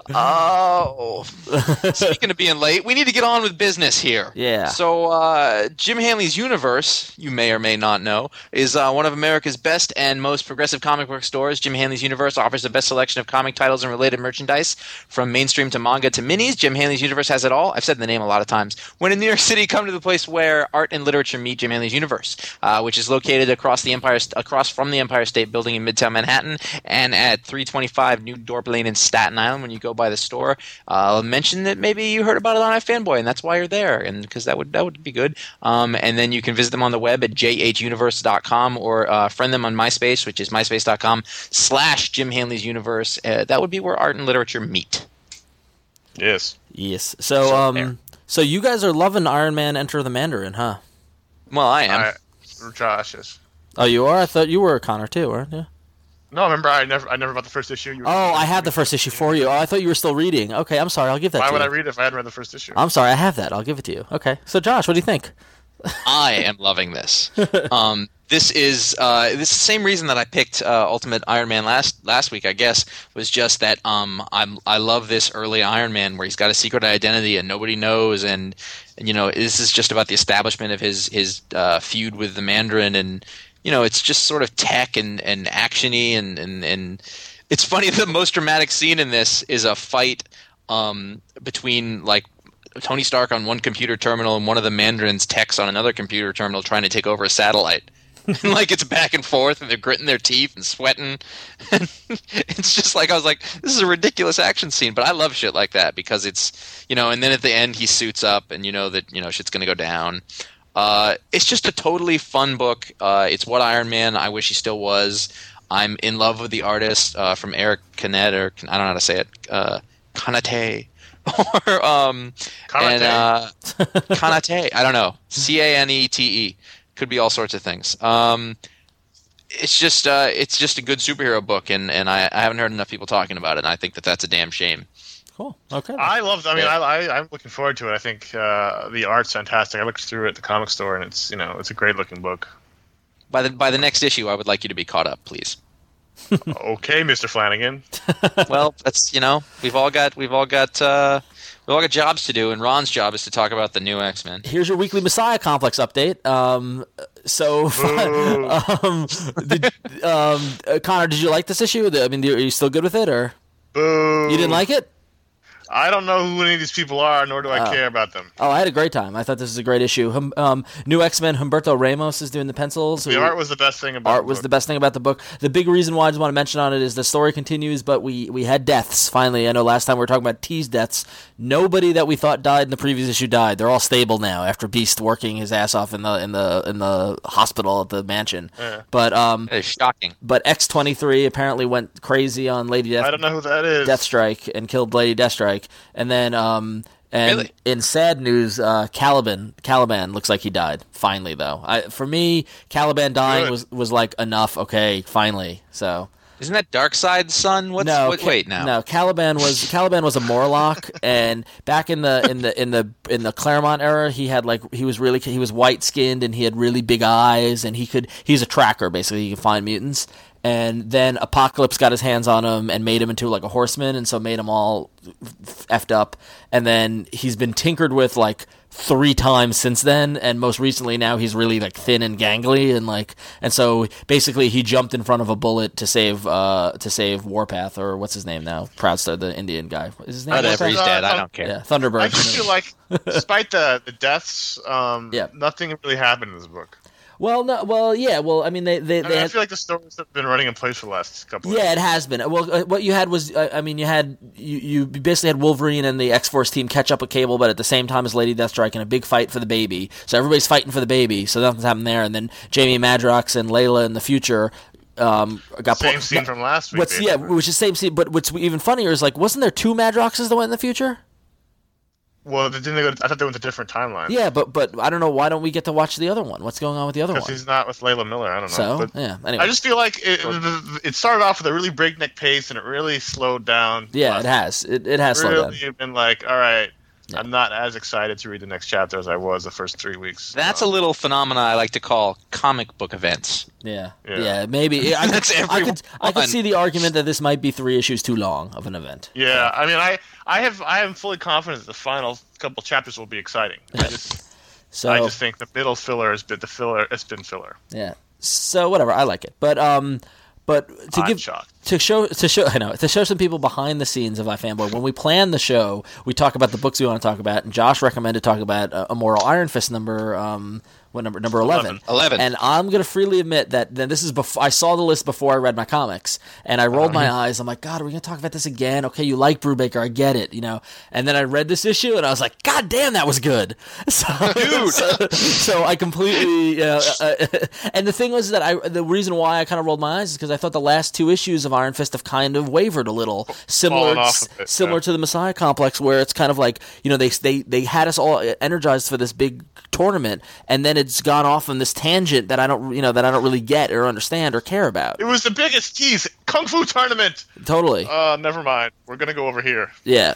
Oh, speaking of being late, we need to get on with business here. Yeah. So, uh, Jim Hanley's Universe, you may or may not know, is uh, one of America's best and most progressive comic book stores. Jim Hanley's Universe offers the best selection of comic titles and related merchandise, from mainstream to manga to minis. Jim Hanley's Universe has it all. I've said the name a lot of times. When in New York City, come to the place where art and literature meet. Jim Hanley's Universe, uh, which is located across the Empire, across from the Empire State Building in Midtown Manhattan, and at three twenty-five New Dorp Lane in Staten Island. When you go by the store, uh, mention that maybe you heard about it on iFanboy, and that's why you're there, and because that would that would be good. Um, and then you can visit them on the web at j h universe dot com or uh, friend them on MySpace, which is myspace dot com slash Jim Hanley's Universe. Uh, that would be where art and literature meet. Yes. Yes. So, So um, there. so you guys are loving Iron Man Enter the Mandarin, huh? Well, I am. I, Josh is. Oh, you are? I thought you were a Connor too, weren't you? No, remember I never I never bought the first issue. You were- Oh, I have the first issue for you. Oh, I thought you were still reading. Okay, I'm sorry. I'll give that Why to would you. I read it if I hadn't read the first issue? I'm sorry. I have that. I'll give it to you. Okay. So, Josh, what do you think? I am loving this. Um, this is uh, this is the same reason that I picked uh, Ultimate Iron Man last last week. I guess was just that um, I'm I love this early Iron Man where he's got a secret identity and nobody knows, and, and you know this is just about the establishment of his his uh, feud with the Mandarin, and you know it's just sort of tech and and actiony, and and and it's funny. The most dramatic scene in this is a fight um, between like Tony Stark on one computer terminal and one of the Mandarin's techs on another computer terminal trying to take over a satellite. And like it's back and forth, and they're gritting their teeth and sweating. And it's just like I was like, this is a ridiculous action scene, but I love shit like that because it's you know. And then at the end, he suits up, and you know that you know shit's gonna go down. Uh, it's just a totally fun book. Uh, it's what Iron Man I wish he still was. I'm in love with the artist uh, from Eric Canet, or I don't know how to say it, uh, Kanate. or um Kanate. and uh Kanate. I don't know. C A N E T E. Could be all sorts of things. Um it's just uh it's just a good superhero book, and and I, I haven't heard enough people talking about it, and I think that that's a damn shame. Cool. Okay. I love. I mean, I, I I'm looking forward to it. I think uh, the art's fantastic. I looked through it at the comic store, and it's you know it's a great looking book. By the by the next issue, I would like you to be caught up, please. Okay, Mister Flanagan. Well, that's you know we've all got we've all got uh, we've all got jobs to do, and Ron's job is to talk about the new X-Men. Here's your weekly Messiah Complex update. Um, so, um, did, um, uh, Connor, did you like this issue? I mean, are you still good with it, or Boo. you didn't like it? I don't know who any of these people are, nor do I Oh. care about them. Oh, I had a great time. I thought this was a great issue. Hum, um, new X-Men, Humberto Ramos is doing the pencils. The who- art was the best thing about Art the was book. the best thing about the book. The big reason why I just want to mention on it is the story continues, but we, we had deaths, finally. I know last time we were talking about tease deaths. Nobody that we thought died in the previous issue died. They're all stable now after Beast working his ass off in the in the in the hospital at the mansion. Yeah. But um It's shocking. but X twenty-three apparently went crazy on Lady Death I don't know who that is. Deathstrike and killed Lady Deathstrike. And then um and Really? in sad news, uh, Caliban Caliban looks like he died. Finally, though, I, for me, Caliban dying Good. was was like enough. Okay, finally. So Isn't that Darkseid's son? What's no, what, Ca- wait now. no. Caliban was Caliban was a Morlock, and back in the in the in the in the Claremont era, he had like he was really he was white skinned and he had really big eyes, and he could he's a tracker basically. He could find mutants. And then Apocalypse got his hands on him and made him into like a horseman, and so made him all effed up. And then he's been tinkered with like three times since then, and most recently now he's really like thin and gangly, and like and so basically he jumped in front of a bullet to save uh to save Warpath, or what's his name now, Proudstar, the Indian guy. Is his name Whatever, he's Warpath? dead. I Uh, don't care. Yeah, Thunderbird. I just feel like, despite the, the deaths, um, Yeah. nothing really happened in this book. Well, no, well, yeah, well, I mean, they they, I, they mean, I had, feel like the stories have been running in place for the last couple of yeah, years. it has been. Well, uh, what you had was, uh, I mean, you had you, you basically had Wolverine and the X Force team catch up with Cable, but at the same time as Lady Deathstrike in a big fight for the baby. So everybody's fighting for the baby. So nothing's happened there. And then Jamie Madrox and Layla in the future um, got Same put- scene from last week. What's yeah, basically. which is the same scene. But what's even funnier is like, wasn't there two Madroxes that went in the future? Well, didn't they go I thought they went to different timelines. Yeah, but but I don't know, why don't we get to watch the other one? What's going on with the other Because one? he's not with Layla Miller. I don't know. So But yeah, anyway, I just feel like it, it started off with a really breakneck pace, and it really slowed down. yeah, it has it, it has slowed down. Really been like, all right, I'm not as excited to read the next chapter as I was the first three weeks. That's a Um, little phenomena I like to call comic book events. Yeah, yeah, Yeah. maybe. I could, That's I could, I could everyone. see the argument that this might be three issues too long of an event. Yeah, I mean, I, I have, I am fully confident that the final couple chapters will be exciting. I just, So I just think the middle filler has been the filler. It's been filler. yeah, so whatever, I like it, but um, but to I'm give shocked. to show to show I know to show some people behind the scenes of iFanboy. When we plan the show, we talk about the books we want to talk about, and Josh recommended talk about uh, Immoral Iron Fist number um. What number? Number eleven. Eleven. And I'm gonna freely admit that, that this is before I saw the list before I read my comics, and I rolled my eyes. I'm like, God, are we gonna talk about this again? Okay, you like Brubaker, I get it, you know. And then I read this issue, and I was like, God damn, that was good. So, so, so I completely. You know, uh, and the thing was that I the reason why I kind of rolled my eyes is because I thought the last two issues of Iron Fist have kind of wavered a little, similar Fallen off a bit, similar yeah. to the Messiah Complex, where it's kind of like, you know, they they they had us all energized for this big tournament, and then it's gone off on this tangent that I don't, you know, that I don't really get or understand or care about. It was the biggest tease. Kung Fu tournament. Totally, Uh, never mind. We're gonna go over here. yeah.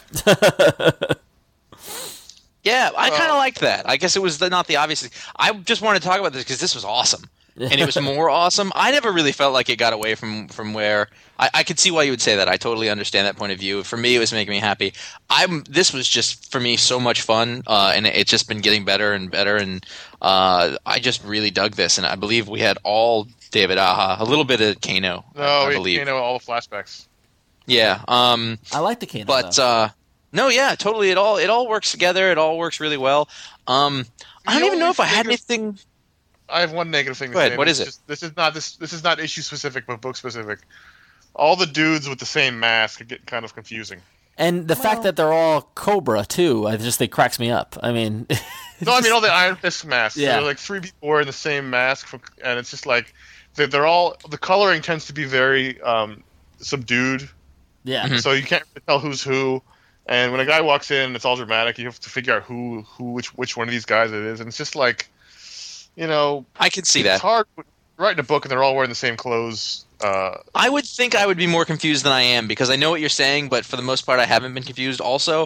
Yeah, I kind Well- of liked that. I guess it was the, not the obvious thing. I just wanted to talk about this because this was awesome, and it was more awesome. I never really felt like it got away from from where I, I could see why you would say that. I totally understand that point of view. For me, it was making me happy. I'm. This was just for me so much fun, uh, and it's just been getting better and better. And uh, I just really dug this, and I believe we had all David Aja, a little bit of Kano. No, I, I we, believe. you know all the flashbacks. Yeah. Um, I like the Kano, but though. uh, no, yeah, totally. It all it all works together. It all works really well. Um, I don't The even know only if I had thing is- anything. I have one negative thing to Go ahead, say. what This is it? Just, this is not this. This is not issue specific, but book specific. All the dudes with the same mask get kind of confusing. and the fact that they're all Cobra too, I just think cracks me up. I mean, No, I mean all the Iron Fist masks. Yeah. They're like three people wearing the same mask, from, and it's just like they're, they're all. The coloring tends to be very um, subdued, yeah, so you can't really tell who's who. And when a guy walks in, it's all dramatic. You have to figure out who, who, which, which one of these guys it is, and it's just like, you know, I can see it's that. hard writing a book and they're all wearing the same clothes. Uh, I would think I would be more confused than I am because I know what you're saying, but for the most part, I haven't been confused. Also,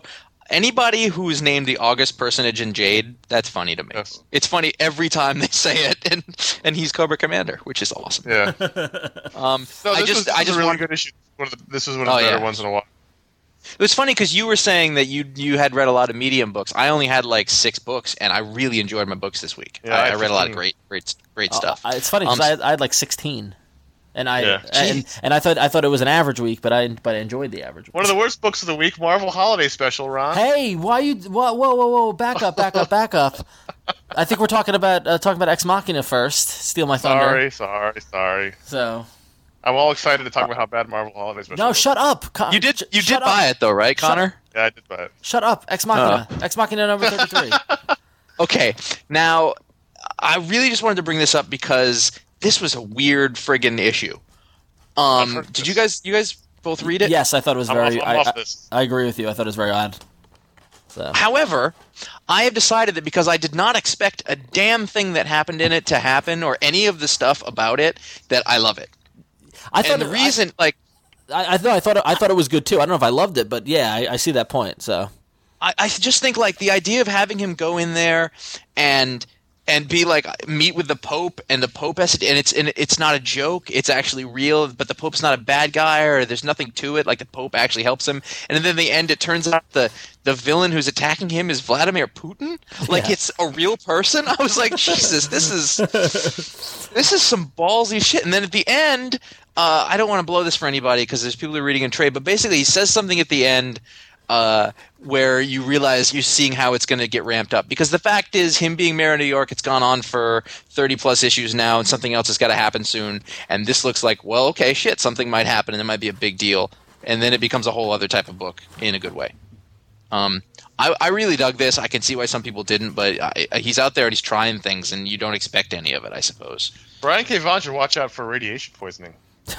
Anybody who's named the August personage in Jade, that's funny to me. Yes. It's funny every time they say it, and and he's Cobra Commander, which is awesome. Yeah. Um, No, I this just was, this I was just a really want, good issue. One of the, this is one of Oh, the better yeah. ones in a while. It was funny because you were saying that you you had read a lot of Medium books. I only had like six books, and I really enjoyed my books this week. Yeah, I, I I had read a lot of fifteen. great great great Uh, stuff. I- it's funny because Um, I, had, I had like sixteen, and I Yeah. and, and I thought I thought it was an average week, but I but I enjoyed the average week. One of the worst books of the week, Marvel Holiday Special, Ron. Hey, why you? Whoa, whoa, whoa, whoa! Back up, back up, back up! I think we're talking about uh, talking about Ex Machina first. Steal my thunder. Sorry, sorry, sorry. So I'm all excited to talk about how bad Marvel Holiday Special no, was. shut up. Con- you did sh- you shut did buy it though, right, Shut- Connor? Yeah, I did buy it. Shut up, Ex Machina. Ex Machina number thirty-three. Okay, now I really just wanted to bring this up because this was a weird friggin' issue. I've Um, heard did this. you guys you guys both read it? Yes, I thought it was I'm very. off- I'm I, off I- this. I agree with you. I thought it was very odd. So However, I have decided that because I did not expect a damn thing that happened in it to happen or any of the stuff about it, that I love it. I thought And the it- reason, like, I, I thought I thought it, I thought it was good too. I don't know if I loved it, but yeah, I, I see that point. So I, I just think like the idea of having him go in there and and be like meet with the Pope and the Pope has to, and it's and it's not a joke, it's actually real, but the Pope's not a bad guy or there's nothing to it, like the Pope actually helps him, and then in the end it turns out the the villain who's attacking him is Vladimir Putin, like Yeah. it's a real person. I was like, Jesus, this is this is some ballsy shit. And then at the end, uh, I don't want to blow this for anybody because there's people who are reading in trade, but basically he says something at the end uh, where you realize you're seeing how it's going to get ramped up. Because the fact is, him being mayor of New York, it's gone on for thirty plus issues now, and something else has got to happen soon. And this looks like, well, okay, shit, something might happen, and it might be a big deal. And then it becomes a whole other type of book in a good way. Um, I, I really dug this. I can see why some people didn't, but I, I- he's out there and he's trying things, and you don't expect any of it, I suppose. Brian K. Vaughan should watch out for radiation poisoning.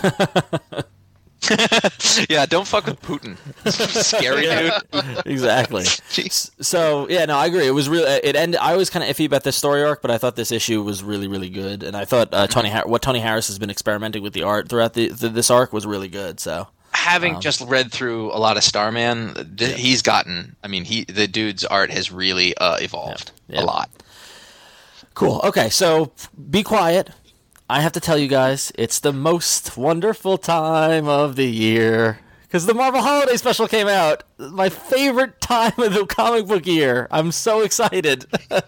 Yeah, don't fuck with Putin. Scary dude. exactly. Jeez. So yeah, no, I agree. It was really it ended. I was kind of iffy about this story arc, but I thought this issue was really, really good, and I thought uh, Tony Har- what Tony Harris has been experimenting with the art throughout the, the this arc was really good. So Having Um, just read through a lot of Starman, th- he's gotten. I mean, he the dude's art has really uh, evolved Yeah. Yeah. a lot. cool. Okay, so be quiet. I have to tell you guys, it's the most wonderful time of the year because the Marvel Holiday Special came out. My favorite time of the comic book year. I'm so excited,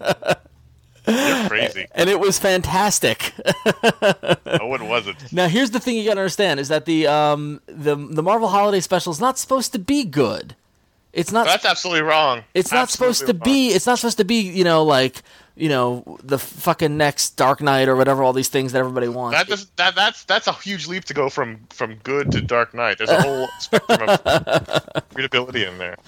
You're crazy. and it was fantastic. No one wasn't. Now, here's the thing you gotta understand: is that the um the the Marvel Holiday Special is not supposed to be good. It's not. That's absolutely wrong. It's not Absolutely supposed to wrong. be. It's not supposed to be. You know, like you know, the fucking next Dark Knight or whatever. All these things that everybody wants. That does, that that's that's a huge leap to go from from good to Dark Knight. There's a whole spectrum of readability in there.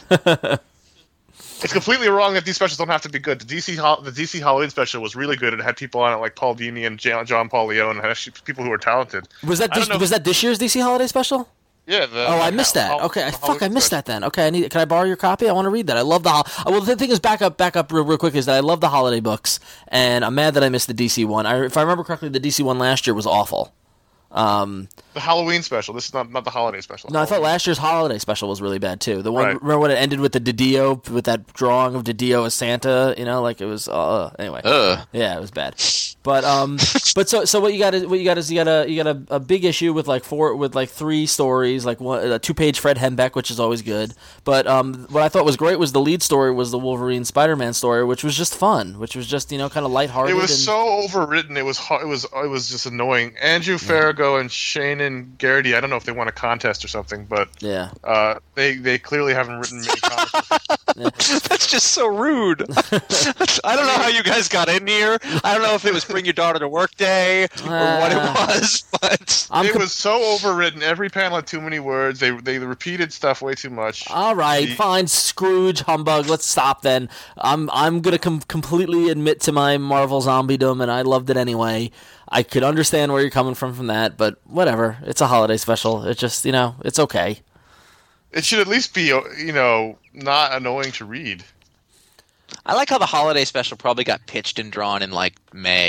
It's completely wrong that these specials don't have to be good. The D C Hol- the D C Halloween special was really good. It had people on it like Paul Dini and Jan- John Paul Leon, and had actually people who were talented. was that I don't this, know- was that this year's D C Holiday Special? Yeah. The, Oh, I the missed that. Hall- Okay, the fuck, Halloween I missed special. that then. Okay, I need. Can I borrow your copy? I want to read that. I love the. Hol- Well, the thing is, back up, back up, real, real quick. Is that I love the holiday books, and I'm mad that I missed the D C one. I, if I remember correctly, the D C one last year was awful. Um, The Halloween special. This is not not the holiday special. no, I thought last year's holiday special was really bad too. The one, Right. remember when it ended with the Didio, with that drawing of Didio as Santa? You know, like it was. Uh, anyway, Ugh. yeah, it was bad. But um, but so so what you got is what you got is you got a you got a, a big issue with like four with like three stories, like one a two page Fred Hembeck, which is always good. But um, what I thought was great was the lead story was the Wolverine Spider Man story, which was just fun, which was just you know kind of lighthearted. It was and, so overwritten. It was ho- it was it was just annoying. Andrew Farrago and Shannon Garrity. I don't know if they won a contest or something, but yeah. uh, they they clearly haven't written many comics. That's just so rude. I don't know how you guys got in here. I don't know if it was Bring Your Daughter to Work Day or what it was, but I'm it com- was so overwritten. Every panel had too many words. They they repeated stuff way too much. All right, The- fine, Scrooge, humbug. Let's stop then. I'm I'm gonna com- completely admit to my Marvel zombiedom, and I loved it anyway. I could understand where you're coming from from that, but whatever. It's a holiday special. It just you know it's okay. It should at least be you know not annoying to read. I like how the holiday special probably got pitched and drawn in like May.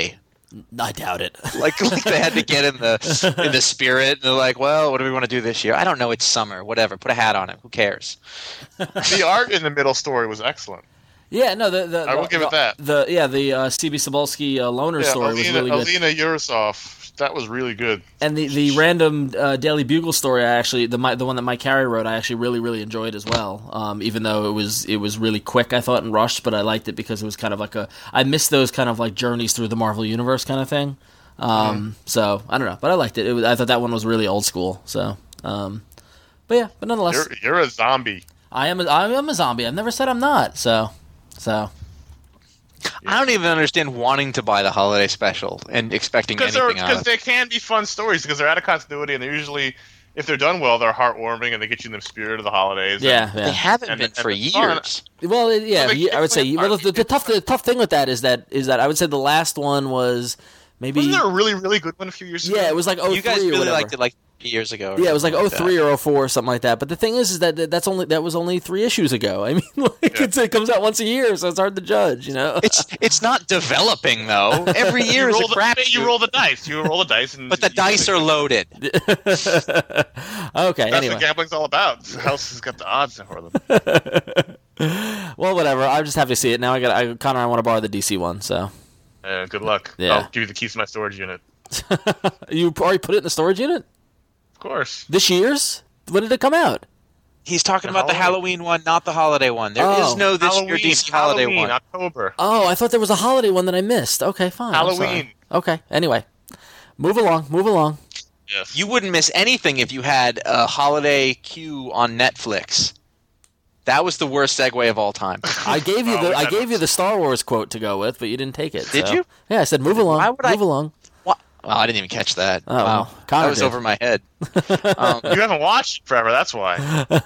I doubt it. Like, like they had to get in the in the spirit. And they're like, well, what do we want to do this year? I don't know. It's summer. Whatever. Put a hat on it. Who cares? The art in the middle story was excellent. Yeah, no, the, the I will the, give it the, that. The yeah, the uh, C B Cebulski uh, loner Yeah, story Alina, was really good. Alina Yurosov, that was really good. And the, the random uh, Daily Bugle story, I actually the the one that Mike Carey wrote, I actually really really enjoyed as well. Um, even though it was it was really quick, I thought, and rushed, but I liked it because it was kind of like a I missed those kind of like journeys through the Marvel universe kind of thing. Um, mm. So I don't know, but I liked it. it was, I thought that one was really old school. So, um, but yeah, but nonetheless, you're, you're a zombie. I am. A, I am a zombie. I've never said I'm not. So, so. I don't even understand wanting to buy the holiday special and expecting because anything out of it. Because they can be fun stories because they're out of continuity and they're usually, if they're done well, they're heartwarming and they get you in the spirit of the holidays. Yeah, and, yeah. They haven't and, been and, for and years. Fun. Well, yeah, well I would say. Well, the, the tough, the tough thing with that is that is that I would say the last one was maybe. Wasn't there a really really good one a few years ago? Yeah, it was like oh three. You guys really or whatever. liked it like years ago. Yeah, it was like oh like three or oh four or something like that. But the thing is, is that that's only that was only three issues ago. I mean, like Yeah. it's, it comes out once a year, so it's hard to judge. You know, It's it's not developing though. Every year you is roll a the, crap. You roll the dice. You roll the dice, and but the you dice are loaded. okay. That's Anyway, what gambling's all about. The house has got the odds for them. well, whatever. I'm just happy to see it now. I got I, Connor. I want to borrow the D C one, so Uh, good luck. Yeah. I'll give you the keys to my storage unit. you already put it in the storage unit. Of course. This year's? When did it come out? He's talking The about the Halloween. Halloween one, not the holiday one. There is Oh. no this Halloween, year D C holiday Halloween, one. October. Oh, I thought there was a holiday one that I missed. Okay, fine. I'm sorry. Halloween. Okay. Anyway, move along. Move along. Yes. You wouldn't miss anything if you had a holiday queue on Netflix. That was the worst segue of all time. I gave you Oh, the we I had gave a- you the Star Wars quote to go with, but you didn't take it. Did so- you? Yeah, I said move along. Why would I- move along. What? Well, I didn't even catch that. Oh, wow, well, Connor that was did. over my head. Um, You haven't watched it forever. That's why.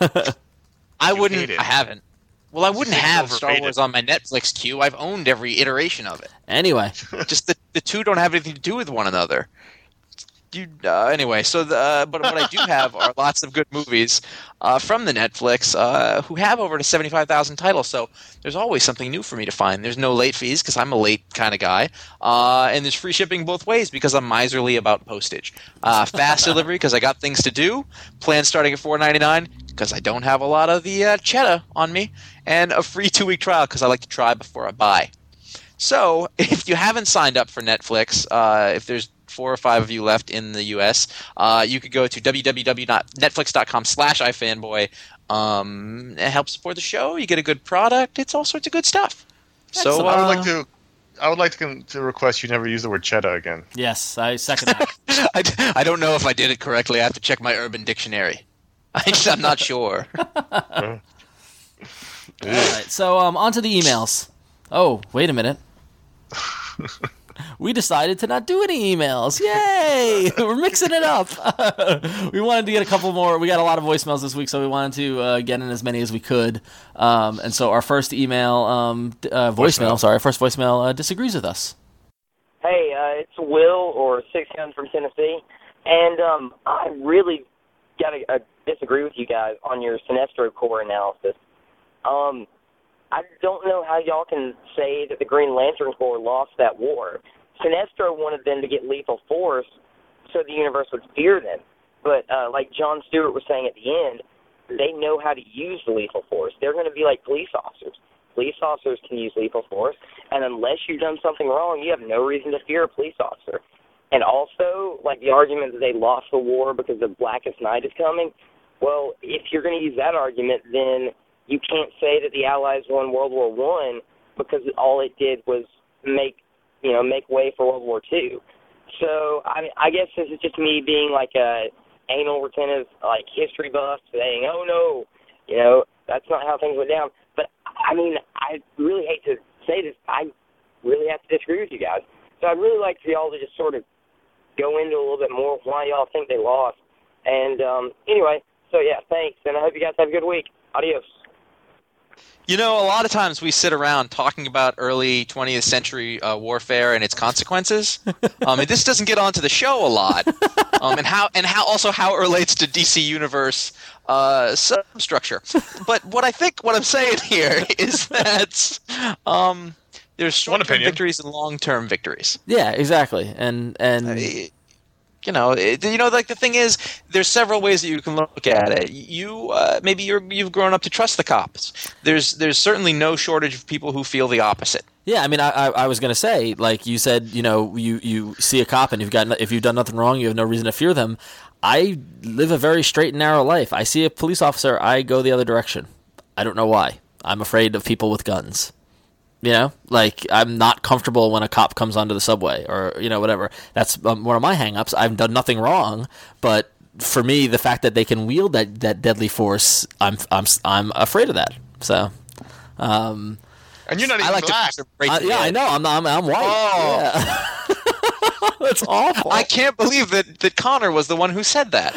I You wouldn't. hate it. I haven't. Well, I You wouldn't think it's have Star overrated. Wars on my Netflix queue. I've owned every iteration of it. Anyway, Just the the two don't have anything to do with one another. You uh, anyway. So, the, uh, but what I do have are lots of good movies uh, from the Netflix uh, who have over to seventy-five thousand titles. So there's always something new for me to find. There's no late fees because I'm a late kind of guy, uh, and there's free shipping both ways because I'm miserly about postage. Uh, fast delivery because I got things to do. Plans starting at four ninety-nine because I don't have a lot of the uh, cheddar on me, and a free two week trial because I like to try before I buy. So, if you haven't signed up for Netflix, uh, if there's four or five of you left in the U S, uh, you could go to www.netflix.com slash ifanboy. Um, it helps support the show. You get a good product. It's all sorts of good stuff. So, Excellent. I would uh, like to. I would like to, con- to request you never use the word cheddar again. yes, I second that. I, I don't know if I did it correctly. I have to check my Urban Dictionary. I just, I'm not sure. All right, so um, on to the emails. Oh, wait a minute. We decided to not do any emails. Yay! We're mixing it up. We wanted to get a couple more. We got a lot of voicemails this week, so we wanted to uh, get in as many as we could. Um, and so our first email, um, d- uh, voicemail, Voicemail. sorry, our first voicemail uh, disagrees with us. Hey, uh, it's Will or Six Guns from Tennessee, and um, I really got to uh, disagree with you guys on your Sinestro Corps analysis. Um, I don't know how y'all can say that the Green Lantern Corps lost that war. Sinestro wanted them to get lethal force so the universe would fear them. But uh, like John Stewart was saying at the end, they know how to use the lethal force. They're going to be like police officers. Police officers can use lethal force, and unless you've done something wrong, you have no reason to fear a police officer. And also, like the argument that they lost the war because the Blackest Night is coming, well, if you're going to use that argument, then you can't say that the Allies won World War One because all it did was make, you know, make way for World War Two. So I mean, I guess this is just me being like a anal retentive, like history buff, saying, "Oh no, you know, that's not how things went down." But I mean, I really hate to say this. I really have to disagree with you guys. So I'd really like for y'all to just sort of go into a little bit more why y'all think they lost. And um, anyway, so yeah, thanks, and I hope you guys have a good week. Adios. You know, a lot of times we sit around talking about early twentieth century uh, warfare and its consequences. Um, and this doesn't get onto the show a lot, um, and how and how also how it relates to D C Universe uh, substructure. But what I think what I'm saying here is that um, there's One short-term opinion. victories and long-term victories. Yeah, exactly. And and Uh, you know, it, you know, like the thing is, there's several ways that you can look at it. You uh, maybe you're you've grown up to trust the cops. There's there's certainly no shortage of people who feel the opposite. yeah, I mean, I I, I was gonna say, like you said, you know, you, you see a cop and you've got no- if you've done nothing wrong, you have no reason to fear them. I live a very straight and narrow life. I see a police officer, I go the other direction. I don't know why. I'm afraid of people with guns. You know, like I'm not comfortable when a cop comes onto the subway or, you know, whatever. That's um, one of my hang-ups. I've done nothing wrong, but for me, the fact that they can wield that, that deadly force, I'm I'm I'm afraid of that. So, um, And you're not even I like black. to right I, to the yeah, I end. know. I'm I'm, I'm white. Oh. Yeah. That's awful. I can't believe that, that Connor was the one who said that.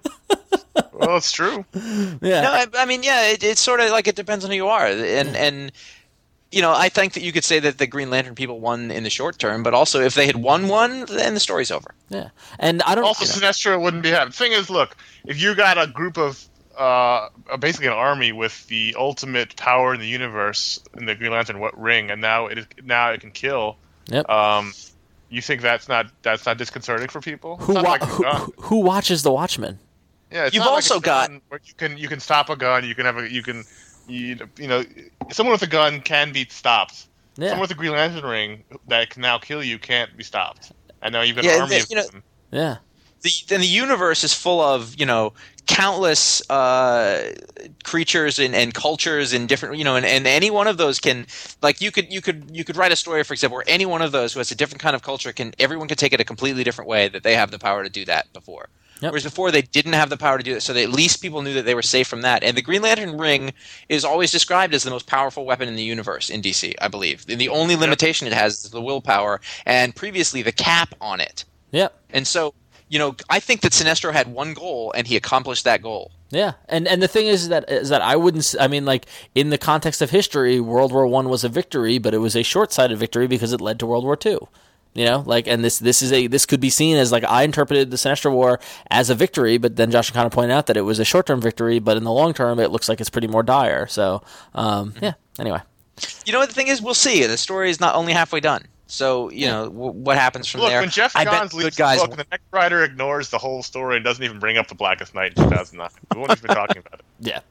Well, it's true. yeah. No, I, I mean, yeah, it, it's sort of like it depends on who you are, and and you know, I think that you could say that the Green Lantern people won in the short term, but also if they had won one, then the story's over. yeah. And I don't. Also, Sinestro wouldn't be happy. The thing is, look, if you got a group of, uh, basically an army with the ultimate power in the universe in the Green Lantern what ring, and now it is, now it can kill. Yep. Um, you think that's not that's not disconcerting for people? It's who, not wa- like a who, gun. who watches the Watchmen? Yeah, it's You've not like also a got- gun where you can you can stop a gun. You can have a you can you, you know someone with a gun can be stopped. Yeah. Someone with a Green Lantern ring that can now kill you can't be stopped. And now you've got Yeah, an army the- of you know- them. Yeah. The and the universe is full of, you know, countless uh, creatures and, and cultures and different, you know, and, and any one of those can, like, you could you could you could write a story, for example, where any one of those who has a different kind of culture can everyone can take it a completely different way that they have the power to do that before. Yep. Whereas before they didn't have the power to do it, so that at least people knew that they were safe from that. And the Green Lantern ring is always described as the most powerful weapon in the universe in D C, I believe. And the only limitation it has is the willpower, and previously the cap on it. Yep. And so, you know, I think that Sinestro had one goal, and he accomplished that goal. Yeah, and and the thing is that is that I wouldn't. s- I mean, like in the context of history, World War One was a victory, but it was a short-sighted victory because it led to World War Two. You know, like, and this this is a this could be seen as, like, I interpreted the Sinestro War as a victory, but then Josh kind of pointed out that it was a short-term victory, but in the long term, it looks like it's pretty more dire. So, um, yeah. Anyway, You know what the thing is? We'll see. The story is not only halfway done. So, you know, w- what happens from Look, there. when Jeff I bet Johns good leaves guys the book, the next writer ignores the whole story and doesn't even bring up the Blackest Night in two thousand nine. We won't even be talking about it.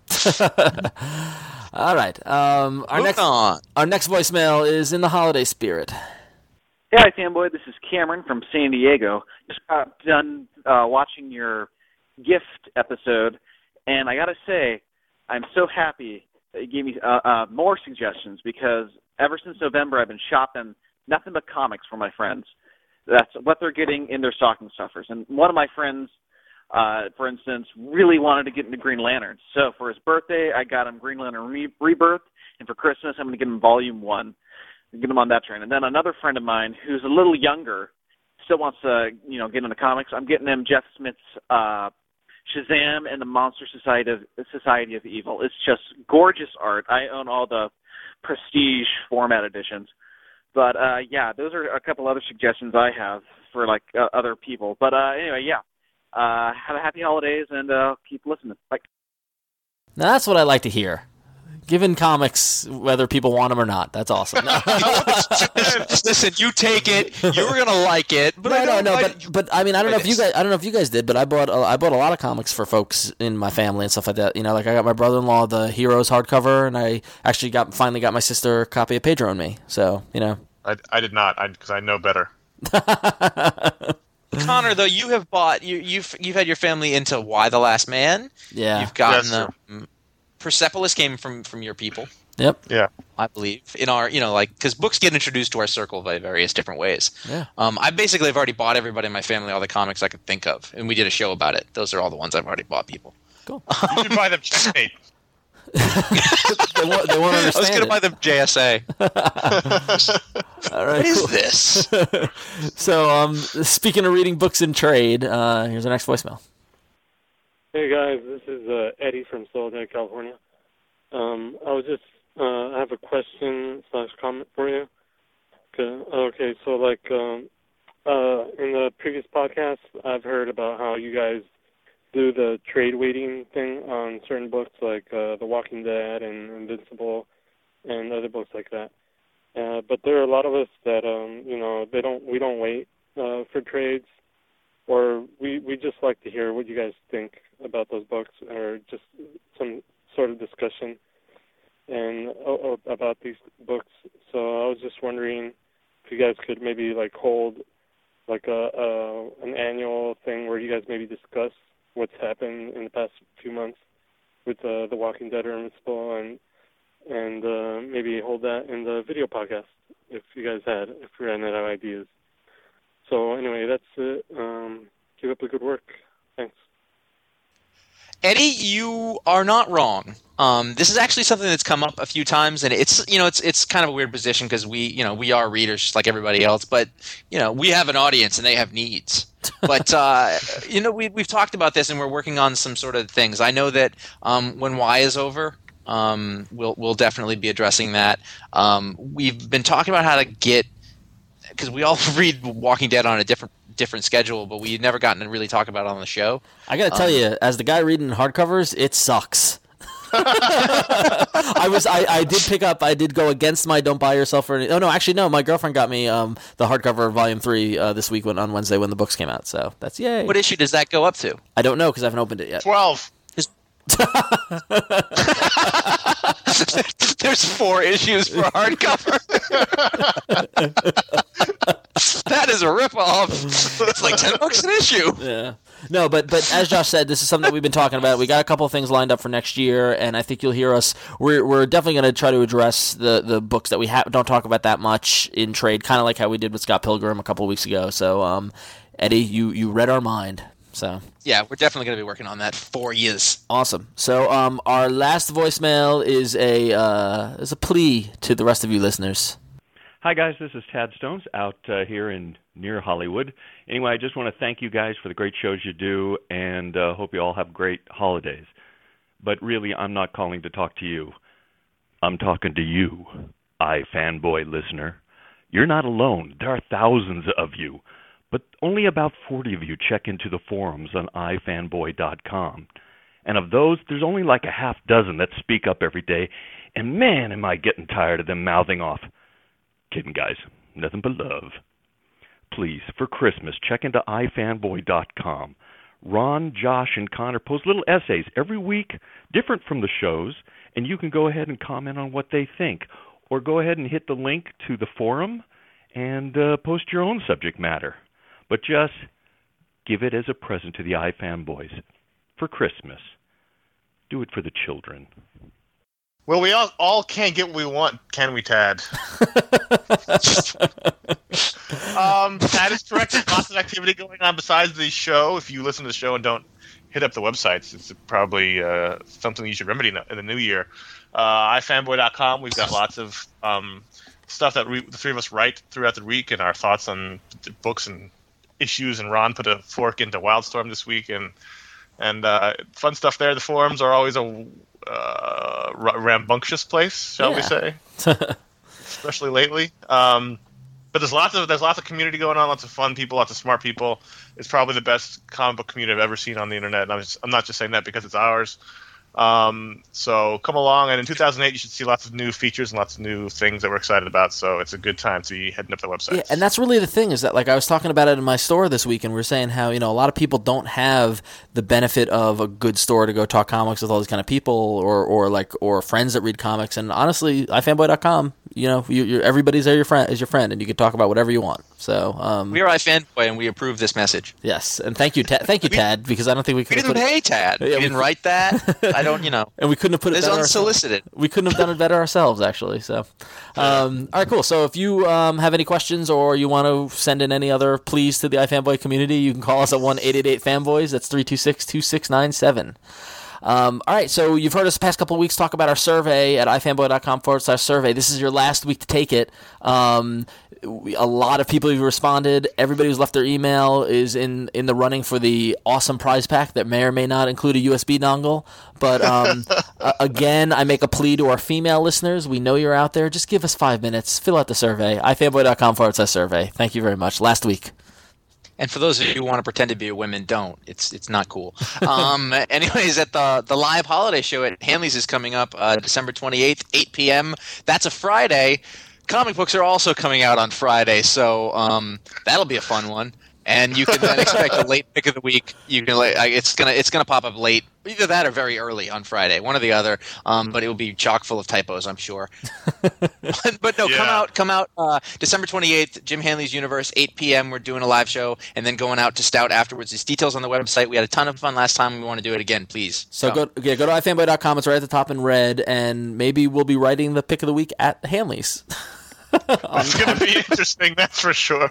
yeah. All right. Um, our Moving next on. our next voicemail is in the holiday spirit. Hey, hi, fanboy. This is Cameron from San Diego. Just got done uh, watching your gift episode, and I got to say, I'm so happy that you gave me uh, uh, more suggestions because ever since November, I've been shopping nothing but comics for my friends. That's what they're getting in their stocking stuffers. And one of my friends, uh, for instance, really wanted to get into Green Lantern. So for his birthday, I got him Green Lantern Re- Rebirth, and for Christmas, I'm going to get him Volume one. Get him on that train. And then another friend of mine who's a little younger, still wants to, you know, get into comics. I'm getting him Jeff Smith's uh, Shazam and the Monster Society of Society of Evil. It's just gorgeous art. I own all the prestige format editions. But uh, yeah, those are a couple other suggestions I have for like uh, other people. But uh, anyway, yeah. Uh, have a happy holidays and uh, keep listening. Bye. Now, that's what I like to hear. Giving comics, whether people want them or not. That's awesome. No, Just listen, you take it. You're gonna like it. But no, I no, don't no, like- but but I mean, I don't know if you Yes. guys, I don't know if you guys did, but I bought, uh, I bought a lot of comics for folks in my family and stuff like that. You know, like I got my brother-in-law the Heroes hardcover, and I actually got finally got my sister a copy of Pedro and Me. So you know, I, I did not, because I, I know better. Connor, though, you have bought you, you've you've had your family into Why the Last Man. yeah, You've gotten Yes, the Persepolis came from from your people, yep, Yeah. I believe. In our, you know, like because books get introduced to our circle by various different ways. yeah. Um, I basically have already bought everybody in my family all the comics I could think of, and we did a show about it. Those are all the ones I've already bought people. Cool. You should buy them Checkmate. they won't, they won't I was understand going to it. buy them J S A. All right, What is cool. this? So, um, speaking of reading books in trade, uh, here's our next voicemail. Hey guys, this is uh, Eddie from Solitaire, California. Um, I was just, uh, I have a question slash comment for you. Okay, okay so like, um, uh, in the previous podcast, I've heard about how you guys do the trade weighting thing on certain books like uh, The Walking Dead and Invincible and other books like that. Uh, but there are a lot of us that, um, you know, they don't. We don't wait uh, for trades, or we we just like to hear what you guys think about those books, or just some sort of discussion and uh, about these books. So I was just wondering if you guys could maybe like hold like a, a an annual thing where you guys maybe discuss what's happened in the past few months with uh, The Walking Dead or Invincible, and and uh, maybe hold that in the video podcast if you guys had, if you ran out of ideas. So anyway, that's it. Um, keep up the good work. Thanks. Eddie, you are not wrong. Um, this is actually something that's come up a few times, and it's you know it's it's kind of a weird position because we you know we are readers just like everybody else, but you know we have an audience and they have needs. But uh, you know we we've talked about this and we're working on some sort of things. I know that um, when Y is over, um, we'll we'll definitely be addressing that. Um, we've been talking about how to get, because we all read Walking Dead on a different different schedule, but we've never gotten to really talk about it on the show. I gotta tell um, you, as the guy reading hardcovers, it sucks. I was I, I did pick up I did go against my don't buy yourself or any, oh no actually no my girlfriend got me um the hardcover volume three uh, this week when on Wednesday when the books came out, so that's yay. What issue does that go up to? I don't know because I haven't opened it yet. Twelve. There's four issues for hardcover. That is a ripoff. It's like ten bucks an issue. Yeah. No, but but as Josh said, this is something that we've been talking about. We got a couple of things lined up for next year, and I think you'll hear us. We're we're definitely going to try to address the, the books that we ha- don't talk about that much in trade, kind of like how we did with Scott Pilgrim a couple of weeks ago. So, um, Eddie, you, you read our mind. So yeah, we're definitely going to be working on that for years. Awesome. So um, our last voicemail is a uh, is a plea to the rest of you listeners. Hi guys, this is Tad Stones out uh, here in near Hollywood. Anyway, I just want to thank you guys for the great shows you do, and uh, hope you all have great holidays. But really, I'm not calling to talk to you. I'm talking to you, iFanboy listener. You're not alone. There are thousands of you. But only about forty of you check into the forums on i fanboy dot com. And of those, there's only like a half dozen that speak up every day. And man, am I getting tired of them mouthing off. Kidding, guys. Nothing but love. Please, for Christmas, check into i fanboy dot com. Ron, Josh, and Connor post little essays every week, different from the shows, and you can go ahead and comment on what they think. Or go ahead and hit the link to the forum and uh, post your own subject matter. But just give it as a present to the iFanboys for Christmas. Do it for the children. Well, we all all can't get what we want, can we, Tad? um, Tad is correct. There's lots of activity going on besides the show. If you listen to the show and don't hit up the websites, it's probably uh, something you should remedy in the, in the new year. Uh, i fanboy dot com, we've got lots of um, stuff that we, the three of us write throughout the week and our thoughts on books and issues, and Ron put a fork into Wildstorm this week, and and uh, fun stuff there. The forums are always a uh, rambunctious place, shall yeah. we say, especially lately. Um, but there's lots of there's lots of community going on, lots of fun people, lots of smart people. It's probably the best comic book community I've ever seen on the internet, and I'm, just, I'm not just saying that because it's ours. Um, so come along, and in two thousand eight you should see lots of new features and lots of new things that we're excited about, so it's a good time to be heading up the website. Yeah, and that's really the thing, is that, like, I was talking about it in my store this week, and we are saying how, you know, a lot of people don't have the benefit of a good store to go talk comics with all these kind of people, or, or like, or friends that read comics, and honestly, i fanboy dot com, you know, you, you're, everybody's there your friend, is your friend, and you can talk about whatever you want. So um, we are iFanboy, and we approve this message. Yes, and thank you, Ta- thank you, Tad, because I don't think we could. We didn't pay Tad. Yeah, we, we didn't write that. I don't, you know. And we couldn't have put it. It's better unsolicited. Ourselves. We couldn't have done it better ourselves, actually. So, um, all right, cool. So, if you um, have any questions or you want to send in any other pleas to the iFanboy community, you can call us at one eight eight eight fanboys. That's three two six two six nine seven. Um, all right, so you've heard us the past couple of weeks talk about our survey at ifanboy dot com forward slash survey. This is your last week to take it. Um, we, a lot of people have responded. Everybody who's left their email is in, in the running for the awesome prize pack that may or may not include a U S B dongle. But um, uh, again, I make a plea to our female listeners. We know you're out there. Just give us five minutes. Fill out the survey. ifanboy dot com forward slash survey. Thank you very much. Last week. And for those of you who want to pretend to be a women, don't. It's it's not cool. Um, anyways, at the the live holiday show at Hanley's is coming up uh, December twenty-eighth, eight p.m. That's a Friday. comic books are also coming out on Friday, so um, that'll be a fun one. And you can then expect a late pick of the week. You can like, it's gonna it's gonna pop up late, either that or very early on Friday, one or the other. Um, but it will be chock full of typos, I'm sure. but, but no, Yeah. come out, come out. Uh, December twenty-eighth, Jim Hanley's Universe, eight p.m. We're doing a live show, and then going out to Stout afterwards. There's details on the website. We had a ton of fun last time. We want to do it again, please. So go yeah, go to i fanboy dot com. It's right at the top in red, and maybe we'll be writing the pick of the week at Hanley's. It's going to be interesting, that's for sure.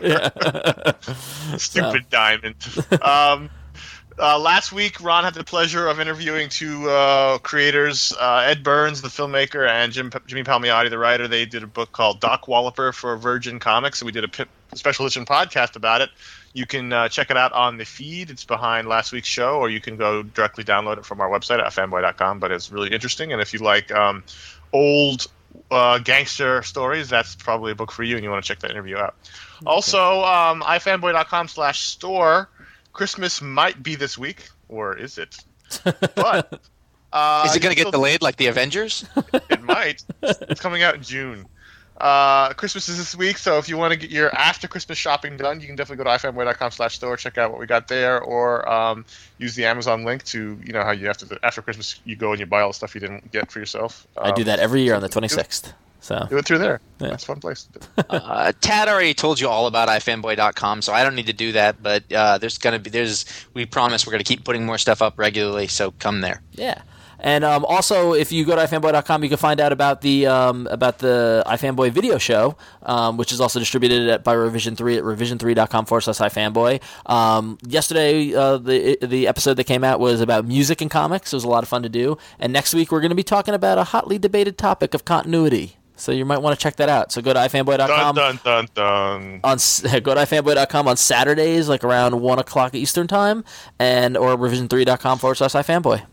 Stupid diamond. Um, uh, last week, Ron had the pleasure of interviewing two uh, creators, uh, Ed Burns, the filmmaker, and Jim, Jimmy Palmiotti, the writer. They did a book called Doc Walloper for Virgin Comics, and we did a p- special edition podcast about it. You can uh, check it out on the feed. It's behind last week's show, or you can go directly download it from our website at fanboy dot com. But it's really interesting, and if you like um, old uh, gangster stories, that's probably a book for you, and you want to check that interview out. Okay. Also, um, i fanboy dot com slash store. Christmas might be this week, or is it? But uh, is it going to get still, delayed like the Avengers? It might. It's coming out in June. Uh, Christmas is this week, so if you want to get your after Christmas shopping done, you can definitely go to i fanboy dot com slash store, check out what we got there, or um, use the Amazon link to, you know, how you have to, after Christmas, you go and you buy all the stuff you didn't get for yourself. Um, I do that every year on the twenty-sixth. So do it through there. Yeah. That's a fun place. uh, Tad already told you all about i fanboy dot com, so I don't need to do that. But uh, there's gonna be there's we promise we're gonna keep putting more stuff up regularly. So come there. Yeah. And um, also, if you go to i fanboy dot com, you can find out about the um, about the iFanboy video show, um, which is also distributed at, by Revision three at revision three dot com forward slash iFanboy. Um, yesterday, uh, the the episode that came out was about music and comics. It was a lot of fun to do. And next week, we're going to be talking about a hotly debated topic of continuity. So you might want to check that out. So go to i fanboy dot com. Dun, dun, dun, dun. On, go to i fanboy dot com on Saturdays, like around one o'clock Eastern time, and or revision three dot com forward slash iFanboy.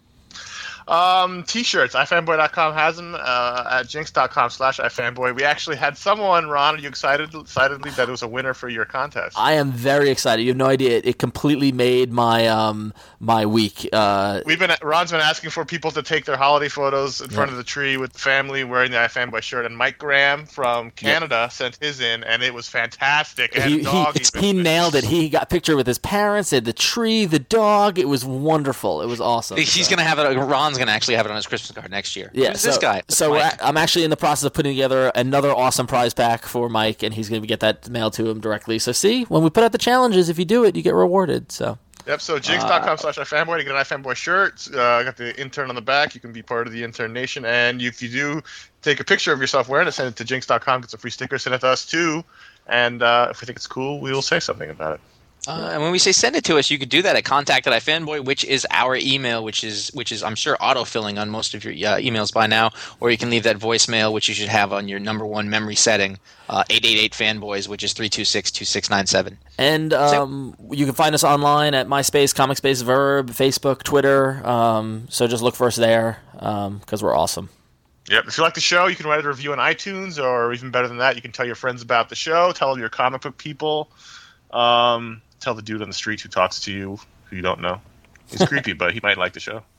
Um, t-shirts. i fanboy dot com has them uh, at jinx dot com slash ifanboy. We actually had someone, Ron, are you excited excitedly that it was a winner for your contest? I am very excited. You have no idea. It, it completely made my um my week. Uh, We've been Ron's been asking for people to take their holiday photos in front yeah. of the tree with the family wearing the iFanboy shirt, and Mike Graham from Canada yeah. sent his in, and it was fantastic. It had he a dog he, he nailed it. He got a picture with his parents, had the tree, the dog. It was wonderful. It was awesome. He's so. gonna have it. Ron's going to actually have it on his Christmas card next year. Yeah, Who's so, this guy? So we're at, I'm actually in the process of putting together another awesome prize pack for Mike, and he's going to get that mailed to him directly. So see, when we put out the challenges, if you do it, you get rewarded. So. Yep, so jinx dot com slash iFanboy to get an iFanboy shirt. Uh, I got the intern on the back. You can be part of the intern nation. And if you do take a picture of yourself wearing it, send it to jinx dot com, get some free stickers, send it to us too. And uh, if we think it's cool, we will say something about it. Uh, and when we say send it to us, you could do that at contact at iFanboy, which is our email, which is which is I'm sure autofilling on most of your uh, emails by now. Or you can leave that voicemail, which you should have on your number one memory setting, uh, eight eight eight fanboys, which is three two six, two six nine seven. And um, so, you can find us online at MySpace, ComicSpace, Verb, Facebook, Twitter. Um, so just look for us there because um, we're awesome. Yep. If you like the show, you can write a review on iTunes, or even better than that, you can tell your friends about the show, tell your comic book people. Um, Tell the dude on the street who talks to you who you don't know. He's creepy, but he might like the show.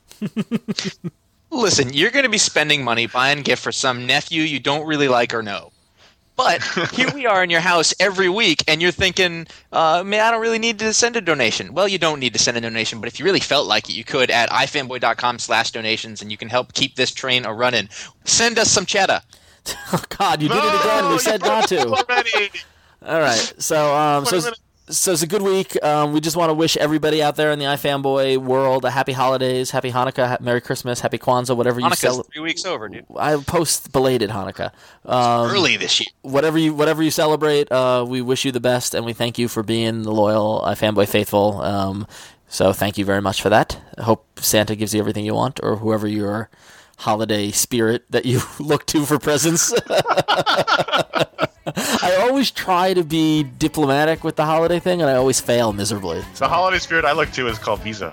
Listen, you're going to be spending money buying a gift for some nephew you don't really like or know. But here we are in your house every week, and you're thinking, uh, man, I don't really need to send a donation. Well, you don't need to send a donation, but if you really felt like it, you could at ifanboy dot com slash donations, and you can help keep this train a running. Send us some cheddar. Oh, God, you did no, it again. We said not to. Already. All right. So, um, so. So it's a good week. Um, we just want to wish everybody out there in the iFanboy world a happy holidays, happy Hanukkah, ha- Merry Christmas, happy Kwanzaa, whatever you celebrate. Hanukkah's three weeks over, dude. I post belated Hanukkah. Um, early this year. Whatever you whatever you celebrate, uh, we wish you the best, and we thank you for being the loyal iFanboy faithful. Um, so thank you very much for that. I hope Santa gives you everything you want, or whoever your holiday spirit that you look to for presents. I always try to be diplomatic with the holiday thing, and I always fail miserably. The holiday spirit I look to is called Visa.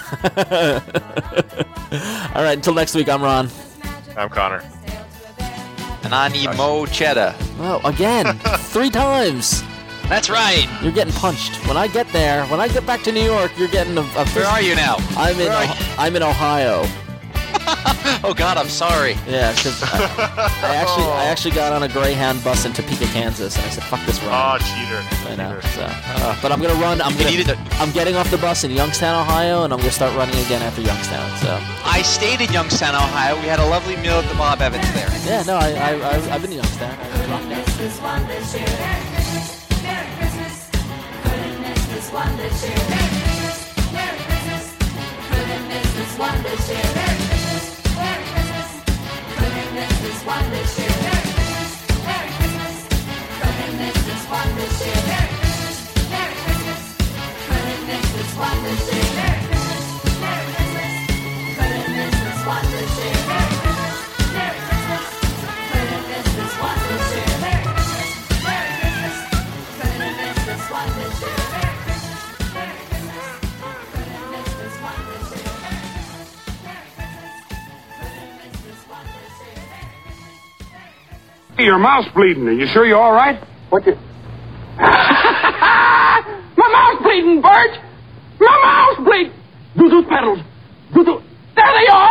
All right, until next week, I'm Ron. I'm Connor. And I need mo cheddar. Oh, again, three times. That's right. You're getting punched. When I get there, when I get back to New York, you're getting a... a Where are you now? I'm in. Where are you? I'm in Ohio. Oh God, I'm sorry. Yeah, because I, I actually I actually got on a Greyhound bus in Topeka, Kansas, and I said, "Fuck this run." Oh, cheater! I know. Cheater. So, uh, but I'm gonna run. I'm gonna. needed I'm getting off the bus in Youngstown, Ohio, and I'm gonna start running again after Youngstown. So. I stayed in Youngstown, Ohio. We had a lovely meal at the Bob Evans there. Yeah, no, I, I, I I've been to Youngstown. I dropped down. Your mouth's bleeding. Are you sure you're all right? What you... My mouth's bleeding, Bert! My mouth's bleeding! Do those pedals. Do those... There they are!